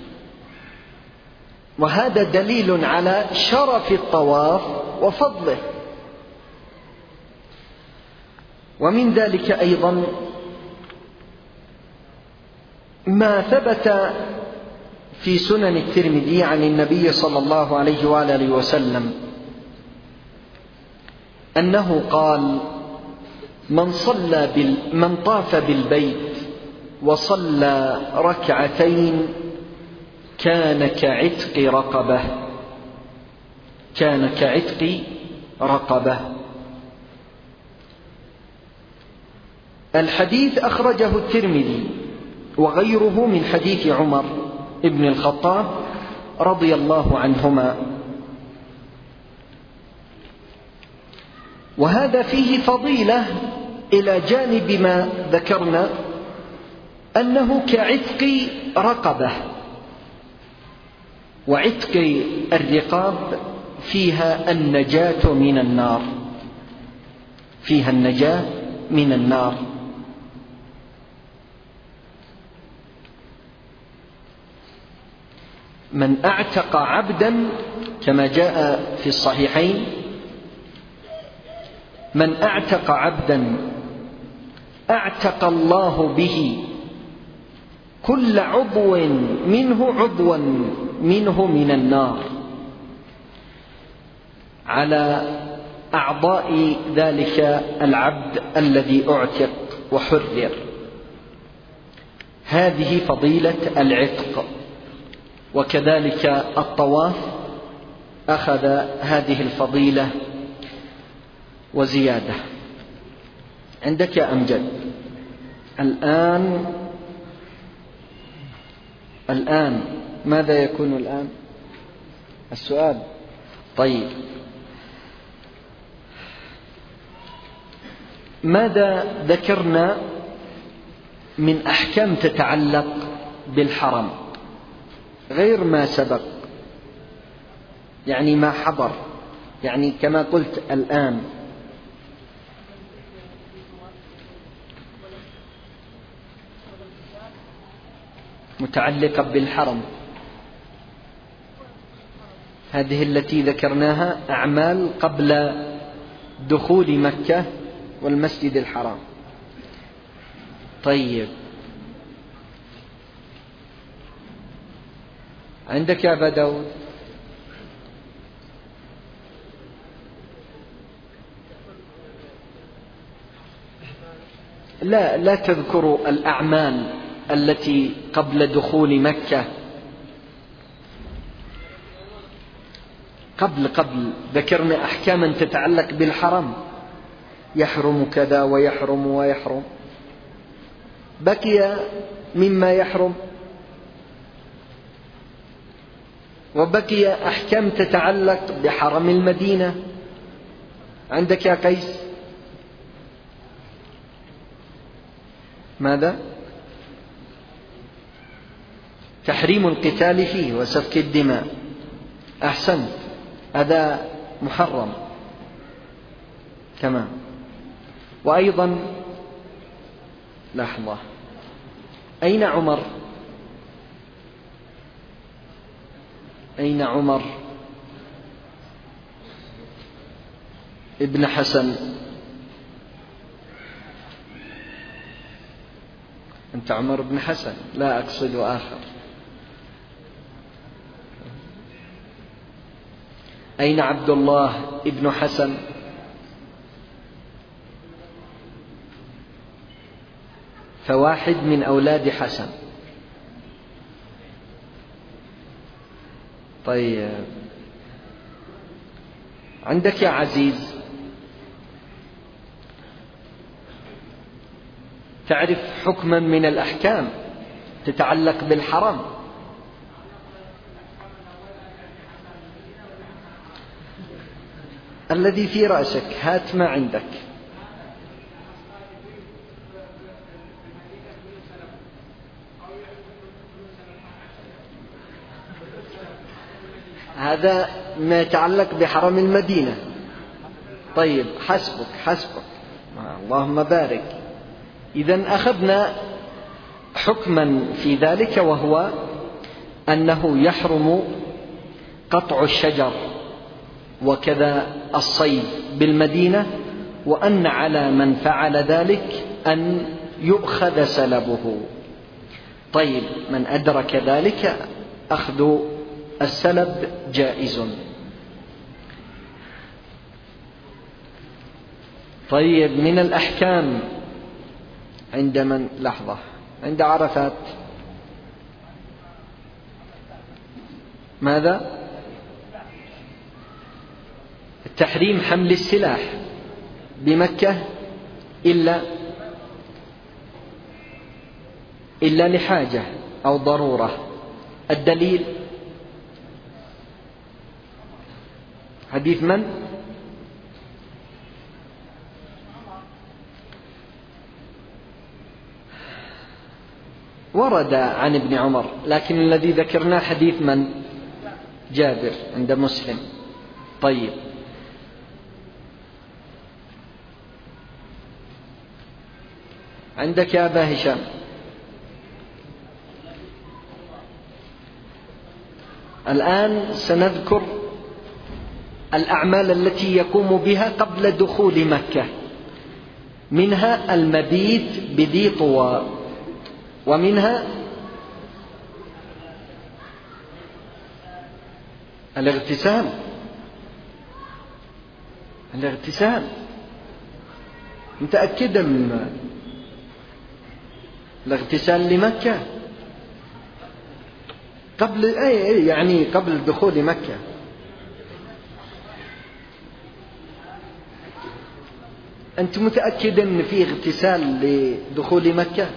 Speaker 1: وهذا دليل على شرف الطواف وفضله. ومن ذلك أيضا ما ثبت في سنن الترمذي عن النبي صلى الله عليه وآله وسلم أنه قال: من طاف بالبيت وصلى ركعتين كان كعتق رقبة، كان كعتق رقبة. الحديث أخرجه الترمذي وغيره من حديث عمر ابن الخطاب رضي الله عنهما. وهذا فيه فضيلة إلى جانب ما ذكرنا أنه كعتق رقبة وعتق الرقاب فيها النجاة من النار، فيها النجاة من النار. من أعتق عبدا كما جاء في الصحيحين، من أعتق عبدا أعتق الله به كل عضو منه من النار على أعضاء ذلك العبد الذي أعتق وحرر. هذه فضيلة العتق. وكذلك الطواف أخذ هذه الفضيلة وزيادة. عندك يا أمجد الآن ماذا يكون الآن؟ السؤال. طيب، ماذا ذكرنا من أحكام تتعلق بالحرم غير ما سبق؟ يعني ما حضر، يعني كما قلت الآن متعلقة بالحرم، هذه التي ذكرناها أعمال قبل دخول مكة والمسجد الحرام. طيب، عندك يا أبا داود؟ لا تذكروا الأعمال التي قبل دخول مكة، قبل ذكرنا أحكاما تتعلق بالحرم، يحرم كذا ويحرم، بقي مما يحرم، وبقي أحكام تتعلق بحرم المدينة. عندك يا قيس؟ ماذا؟ تحريم القتال فيه وسفك الدماء. أحسنت، هذا محرم. تمام. وأيضا لحظة، أين عمر؟ أين عمر ابن حسن؟ أنت عمر بن حسن، لا أقصد آخر. أين عبد الله ابن حسن؟ فواحد من أولاد حسن. طيب، عندك يا عزيز؟ تعرف حكما من الأحكام تتعلق بالحرم؟ الذي في رأسك، هات ما عندك. هذا ما يتعلق بحرم المدينة. طيب، حسبك اللهم بارك. إذن أخذنا حكما في ذلك، وهو أنه يحرم قطع الشجر وكذا الصيد بالمدينة، وأن على من فعل ذلك أن يؤخذ سلبه. طيب، من أدرك ذلك أخذ السلب جائز. طيب، من الأحكام عند من؟ لحظة، عند عرفات ماذا؟ التحريم حمل السلاح بمكة إلا لحاجة أو ضرورة. الدليل حديث من؟ ورد عن ابن عمر، لكن الذي ذكرناه حديث من؟ جابر عند مسلم. طيب، عندك يا أبا هشام. الآن سنذكر الأعمال التي يقوم بها قبل دخول مكة، منها المبيت بذي طوى، ومنها الاغتسال. متأكدا من الاغتسال لمكة قبل يعني قبل دخول مكة. أنت متأكد أن في اغتسال لدخول مكة؟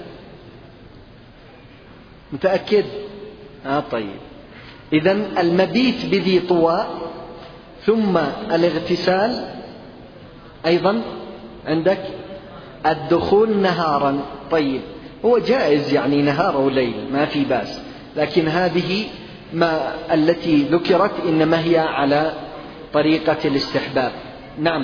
Speaker 1: متأكد؟ طيب، إذن المبيت بذي طوى ثم الاغتسال، أيضا عندك الدخول نهارا. طيب، هو جائز يعني نهار وليل ما في بأس، لكن هذه ما التي ذكرت إنما هي على طريقة الاستحباب. نعم،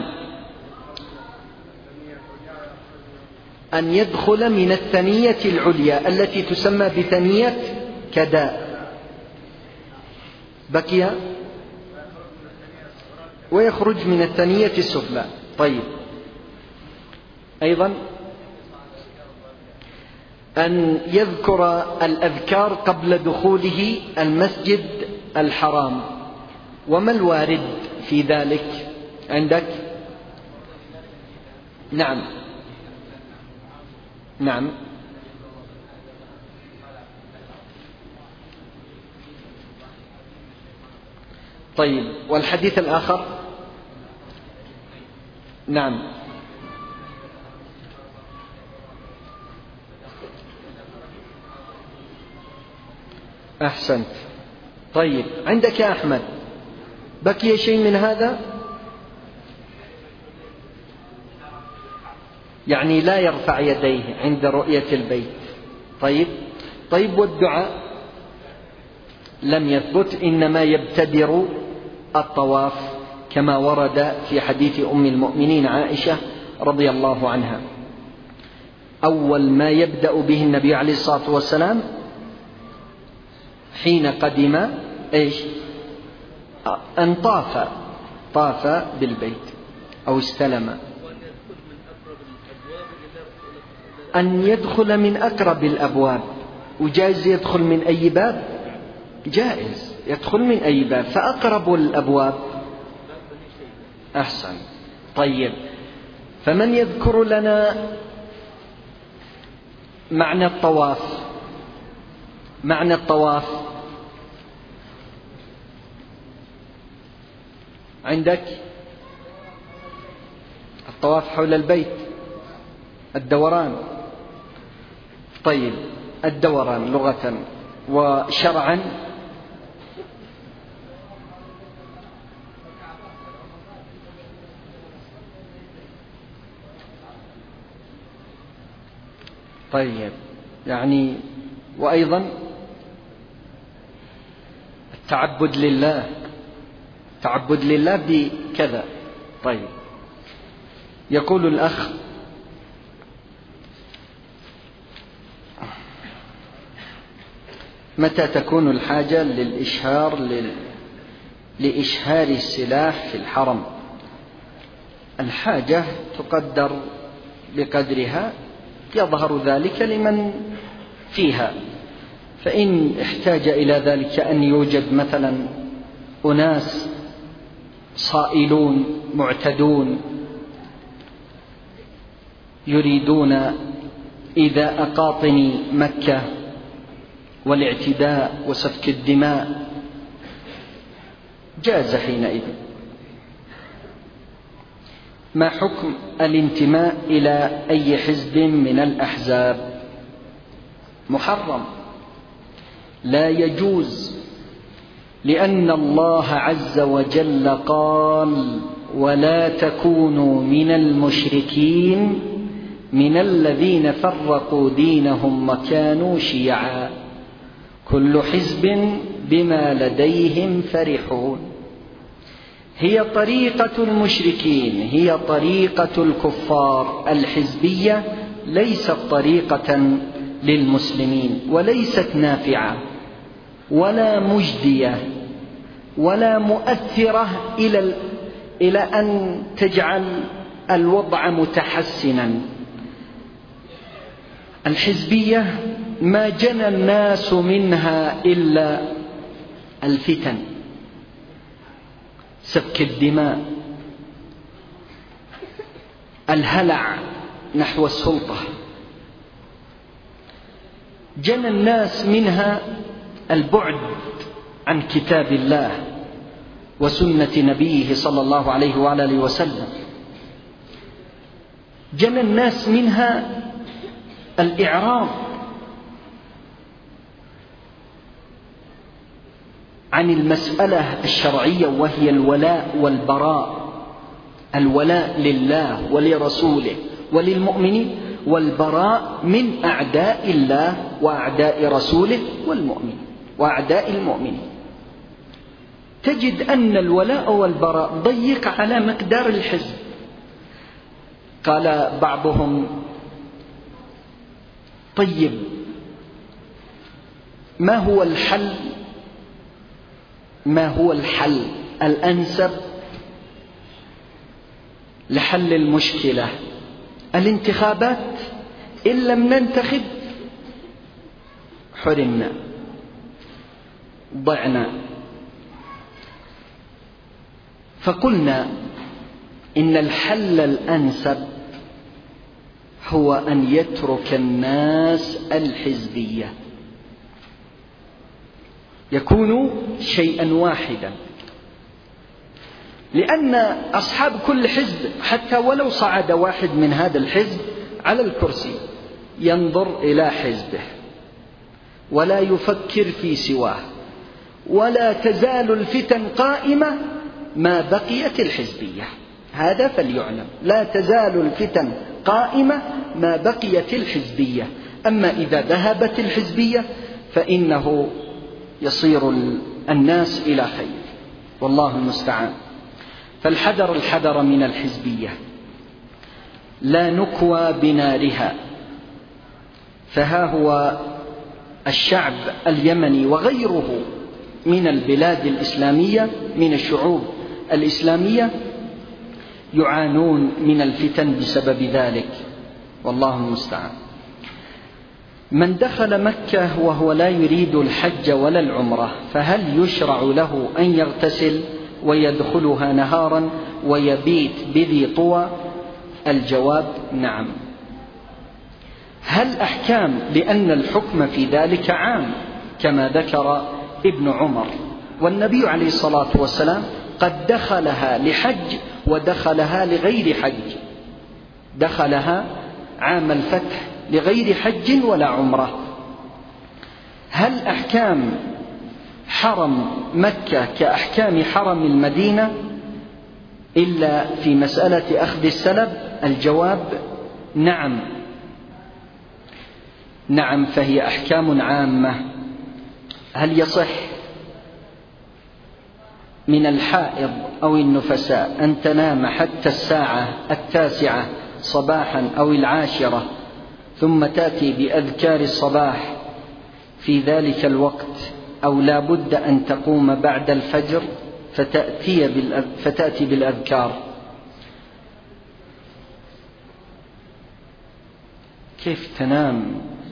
Speaker 1: أن يدخل من الثنية العليا التي تسمى بثنية كداء. بقي ويخرج من الثنية السفلى. طيب، أيضا أن يذكر الأذكار قبل دخوله المسجد الحرام. وما الوارد في ذلك عندك؟ نعم. طيب، والحديث الآخر؟ نعم. أحسنت. طيب، عندك يا أحمد بقي شيء من هذا؟ يعني لا يرفع يديه عند رؤية البيت. طيب، والدعاء لم يثبت، إنما يبتدر الطواف كما ورد في حديث أم المؤمنين عائشة رضي الله عنها. أول ما يبدأ به النبي عليه الصلاة والسلام حين قدم أن طاف بالبيت أو استلم. أن يدخل من أقرب الأبواب، وجائز يدخل من أي باب، جائز يدخل من أي باب، فأقرب الأبواب أحسن. طيب، فمن يذكر لنا معنى الطواف؟ عندك الطواف حول البيت، الدوران. طيب، الدوران لغة وشرعا؟ طيب، يعني وأيضا التعبد لله بكذا. طيب، يقول الأخ: متى تكون الحاجة لإشهار السلاح في الحرم؟ الحاجة تقدر بقدرها، يظهر ذلك لمن فيها، فإن احتاج إلى ذلك أن يوجد مثلا أناس صائلون معتدون يريدون إيذاء قاطني مكة والاعتداء وسفك الدماء، جاز حينئذ. ما حكم الانتماء إلى أي حزب من الأحزاب؟ محرم، لا يجوز، لأن الله عز وجل قال: ولا تكونوا من المشركين من الذين فرقوا دينهم وكانوا شيعا كل حزب بما لديهم فرحون. هي طريقة المشركين، هي طريقة الكفار. الحزبية ليست طريقة للمسلمين، وليست نافعة ولا مجدية ولا مؤثرة إلى أن تجعل الوضع متحسنا. الحزبية ما جنى الناس منها إلا الفتن، سفك الدماء، الهلع نحو السلطة. جنى الناس منها البعد عن كتاب الله وسنة نبيه صلى الله عليه وآله وسلم. جنى الناس منها الإعراض عن المسألة الشرعية، وهي الولاء والبراء. الولاء لله ولرسوله وللمؤمنين، والبراء من أعداء الله وأعداء رسوله والمؤمنين وأعداء المؤمنين. تجد أن الولاء والبراء ضيق على مقدار الحزب. قال بعضهم: طيب ما هو الحل الأنسب لحل المشكلة؟ الانتخابات؟ إن لم ننتخب حرمنا، ضعنا. فقلنا إن الحل الأنسب هو أن يترك الناس الحزبية، يكونوا شيئا واحدا. لأن أصحاب كل حزب حتى ولو صعد واحد من هذا الحزب على الكرسي ينظر إلى حزبه ولا يفكر في سواه، ولا تزال الفتن قائمة ما بقيت الحزبية. هذا فليعلم، لا تزال الفتن قائمة ما بقيت الحزبية. أما إذا ذهبت الحزبية فإنه يصير الناس إلى خير، والله المستعان. فالحذر من الحزبية، لا نكوى بنارها. فها هو الشعب اليمني وغيره من البلاد الإسلامية، من الشعوب الإسلامية، يعانون من الفتن بسبب ذلك، والله المستعان. من دخل مكة وهو لا يريد الحج ولا العمرة، فهل يشرع له أن يغتسل ويدخلها نهارا ويبيت بذي طوى؟ الجواب: نعم. هل أحكام؟ لأن الحكم في ذلك عام كما ذكر ابن عمر، والنبي عليه الصلاة والسلام قد دخلها لحج ودخلها لغير حج، دخلها عام الفتح لغير حج ولا عمرة. هل أحكام حرم مكة كأحكام حرم المدينة إلا في مسألة أخذ السلب؟ الجواب: نعم. نعم، فهي أحكام عامة. هل يصح من الحائض أو النفساء أن تنام حتى الساعة 9 صباحا أو 10 ثم تأتي بأذكار الصباح في ذلك الوقت، أو لا بد أن تقوم بعد الفجر فتأتي بالأذكار؟ كيف تنام؟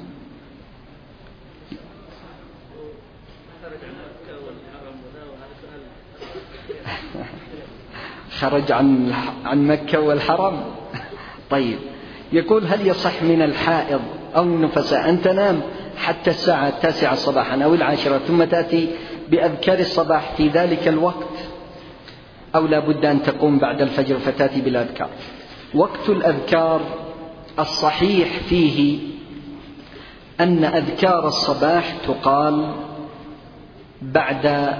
Speaker 1: خرج عن مكة والحرم. طيب، يقول: هل يصح من الحائض أو النفساء أن تنام حتى الساعة 9 صباحا أو 10 ثم تأتي بأذكار الصباح في ذلك الوقت، أو لا بد أن تقوم بعد الفجر فتأتي بالأذكار؟ وقت الأذكار الصحيح فيه أن أذكار الصباح تقال بعد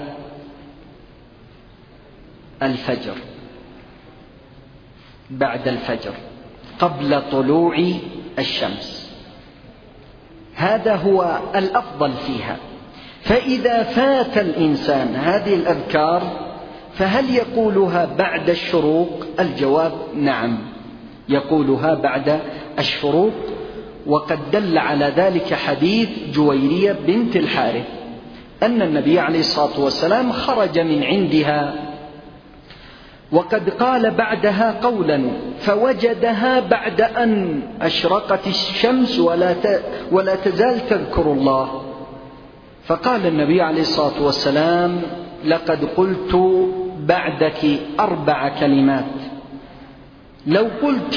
Speaker 1: الفجر، بعد الفجر، قبل طلوع الشمس. هذا هو الأفضل فيها. فإذا فات الإنسان هذه الأذكار فهل يقولها بعد الشروق؟ الجواب نعم، يقولها بعد الشروق. وقد دل على ذلك حديث جويرية بنت الحارث أن النبي عليه الصلاة والسلام خرج من عندها وقد قال بعدها قولا فوجدها بعد أن أشرقت الشمس ولا تزال تذكر الله، فقال النبي عليه الصلاة والسلام لقد قلت بعدك 4 كلمات لو قلت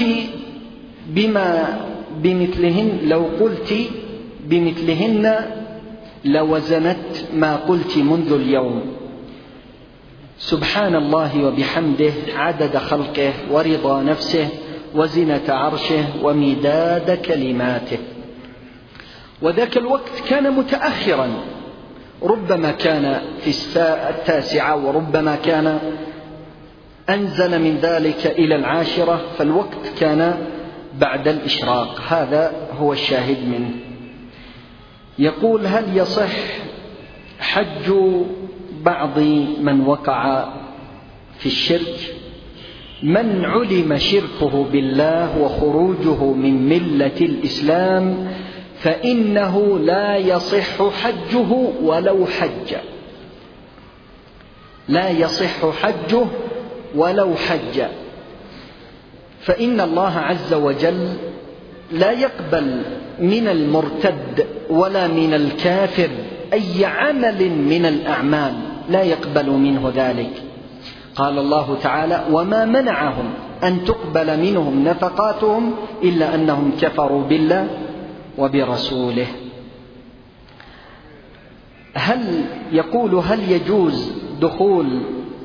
Speaker 1: بمثلهن لوزنت ما قلت منذ اليوم. سبحان الله وبحمده عدد خلقه ورضا نفسه وزنة عرشه ومداد كلماته. وذاك الوقت كان متأخرا، ربما كان في 9 وربما كان أنزل من ذلك إلى 10، فالوقت كان بعد الإشراق. هذا هو الشاهد منه. يقول هل يصح حج بعض من وقع في الشرك؟ من علم شركه بالله وخروجه من ملة الإسلام فإنه لا يصح حجه ولو حج، لا يصح حجه ولو حج. فإن الله عز وجل لا يقبل من المرتد ولا من الكافر أي عمل من الأعمال، لا يقبل منه ذلك. قال الله تعالى وما منعهم أن تقبل منهم نفقاتهم إلا أنهم كفروا بالله وبرسوله. هل يجوز دخول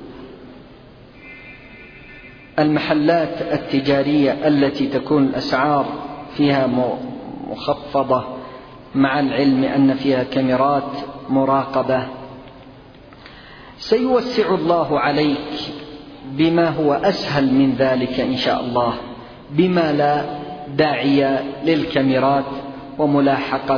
Speaker 1: المحلات التجارية التي تكون الأسعار فيها مخفضة مع العلم أن فيها كاميرات مراقبة؟ سيوسع الله عليك بما هو أسهل من ذلك إن شاء الله، بما لا داعي للكاميرات وملاحقة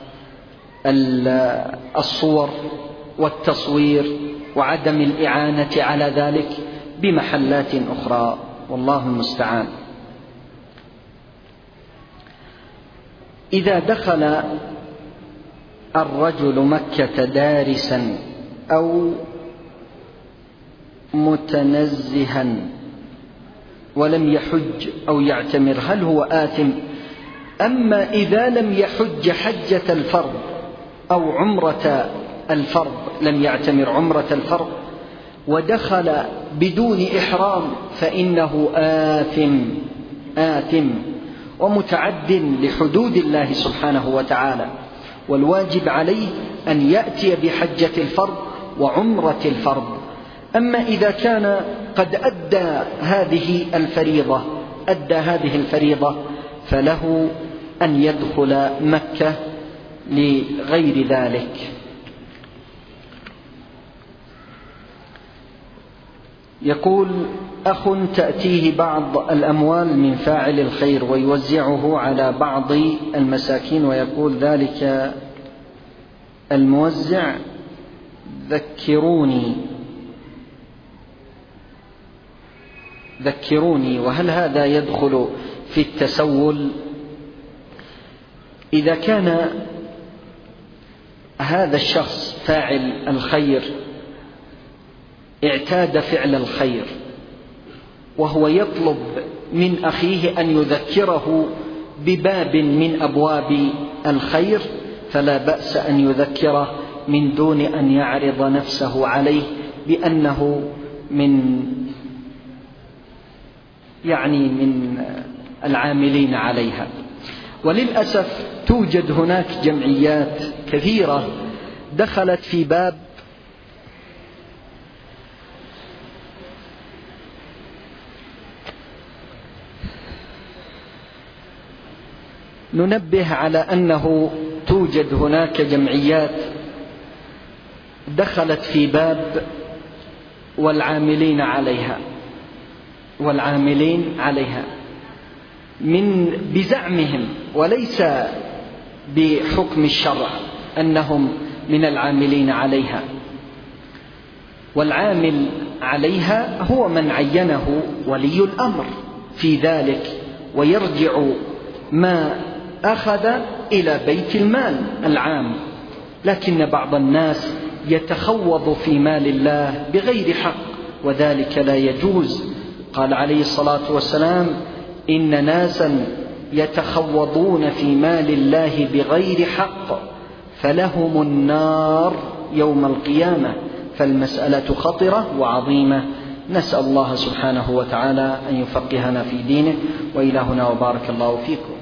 Speaker 1: الصور والتصوير وعدم الإعانة على ذلك بمحلات أخرى، والله المستعان. إذا دخل الرجل مكة دارسا أو متنزها ولم يحج أو يعتمر هل هو آثم؟ أما إذا لم يحج حجة الفرض أو عمرة الفرض، لم يعتمر عمرة الفرض ودخل بدون إحرام فإنه آثم ومتعد لحدود الله سبحانه وتعالى، والواجب عليه أن يأتي بحجة الفرض وعمرة الفرض. أما إذا كان قد أدى هذه الفريضة فله أن يدخل مكة لغير ذلك. يقول أخ تأتيه بعض الأموال من فاعل الخير ويوزعه على بعض المساكين، ويقول ذلك الموزع ذكروني، وهل هذا يدخل في التسول؟ إذا كان هذا الشخص فاعل الخير اعتاد فعل الخير وهو يطلب من أخيه أن يذكره بباب من أبواب الخير، فلا بأس أن يذكره من دون أن يعرض نفسه عليه بأنه من العاملين عليها. وللأسف توجد هناك جمعيات كثيرة دخلت في باب ننبه على أنه توجد هناك جمعيات دخلت في باب والعاملين عليها بزعمهم وليس بحكم الشرع أنهم من العاملين عليها، والعامل عليها هو من عينه ولي الأمر في ذلك، ويرجع ما أخذ إلى بيت المال العام. لكن بعض الناس يتخوض في مال الله بغير حق، وذلك لا يجوز. قال عليه الصلاة والسلام: إن ناسا يتخوضون في مال الله بغير حق فلهم النار يوم القيامة. فالمسألة خطرة وعظيمة. نسأل الله سبحانه وتعالى أن يفقهنا في دينه، وإلهنا وبارك الله فيكم.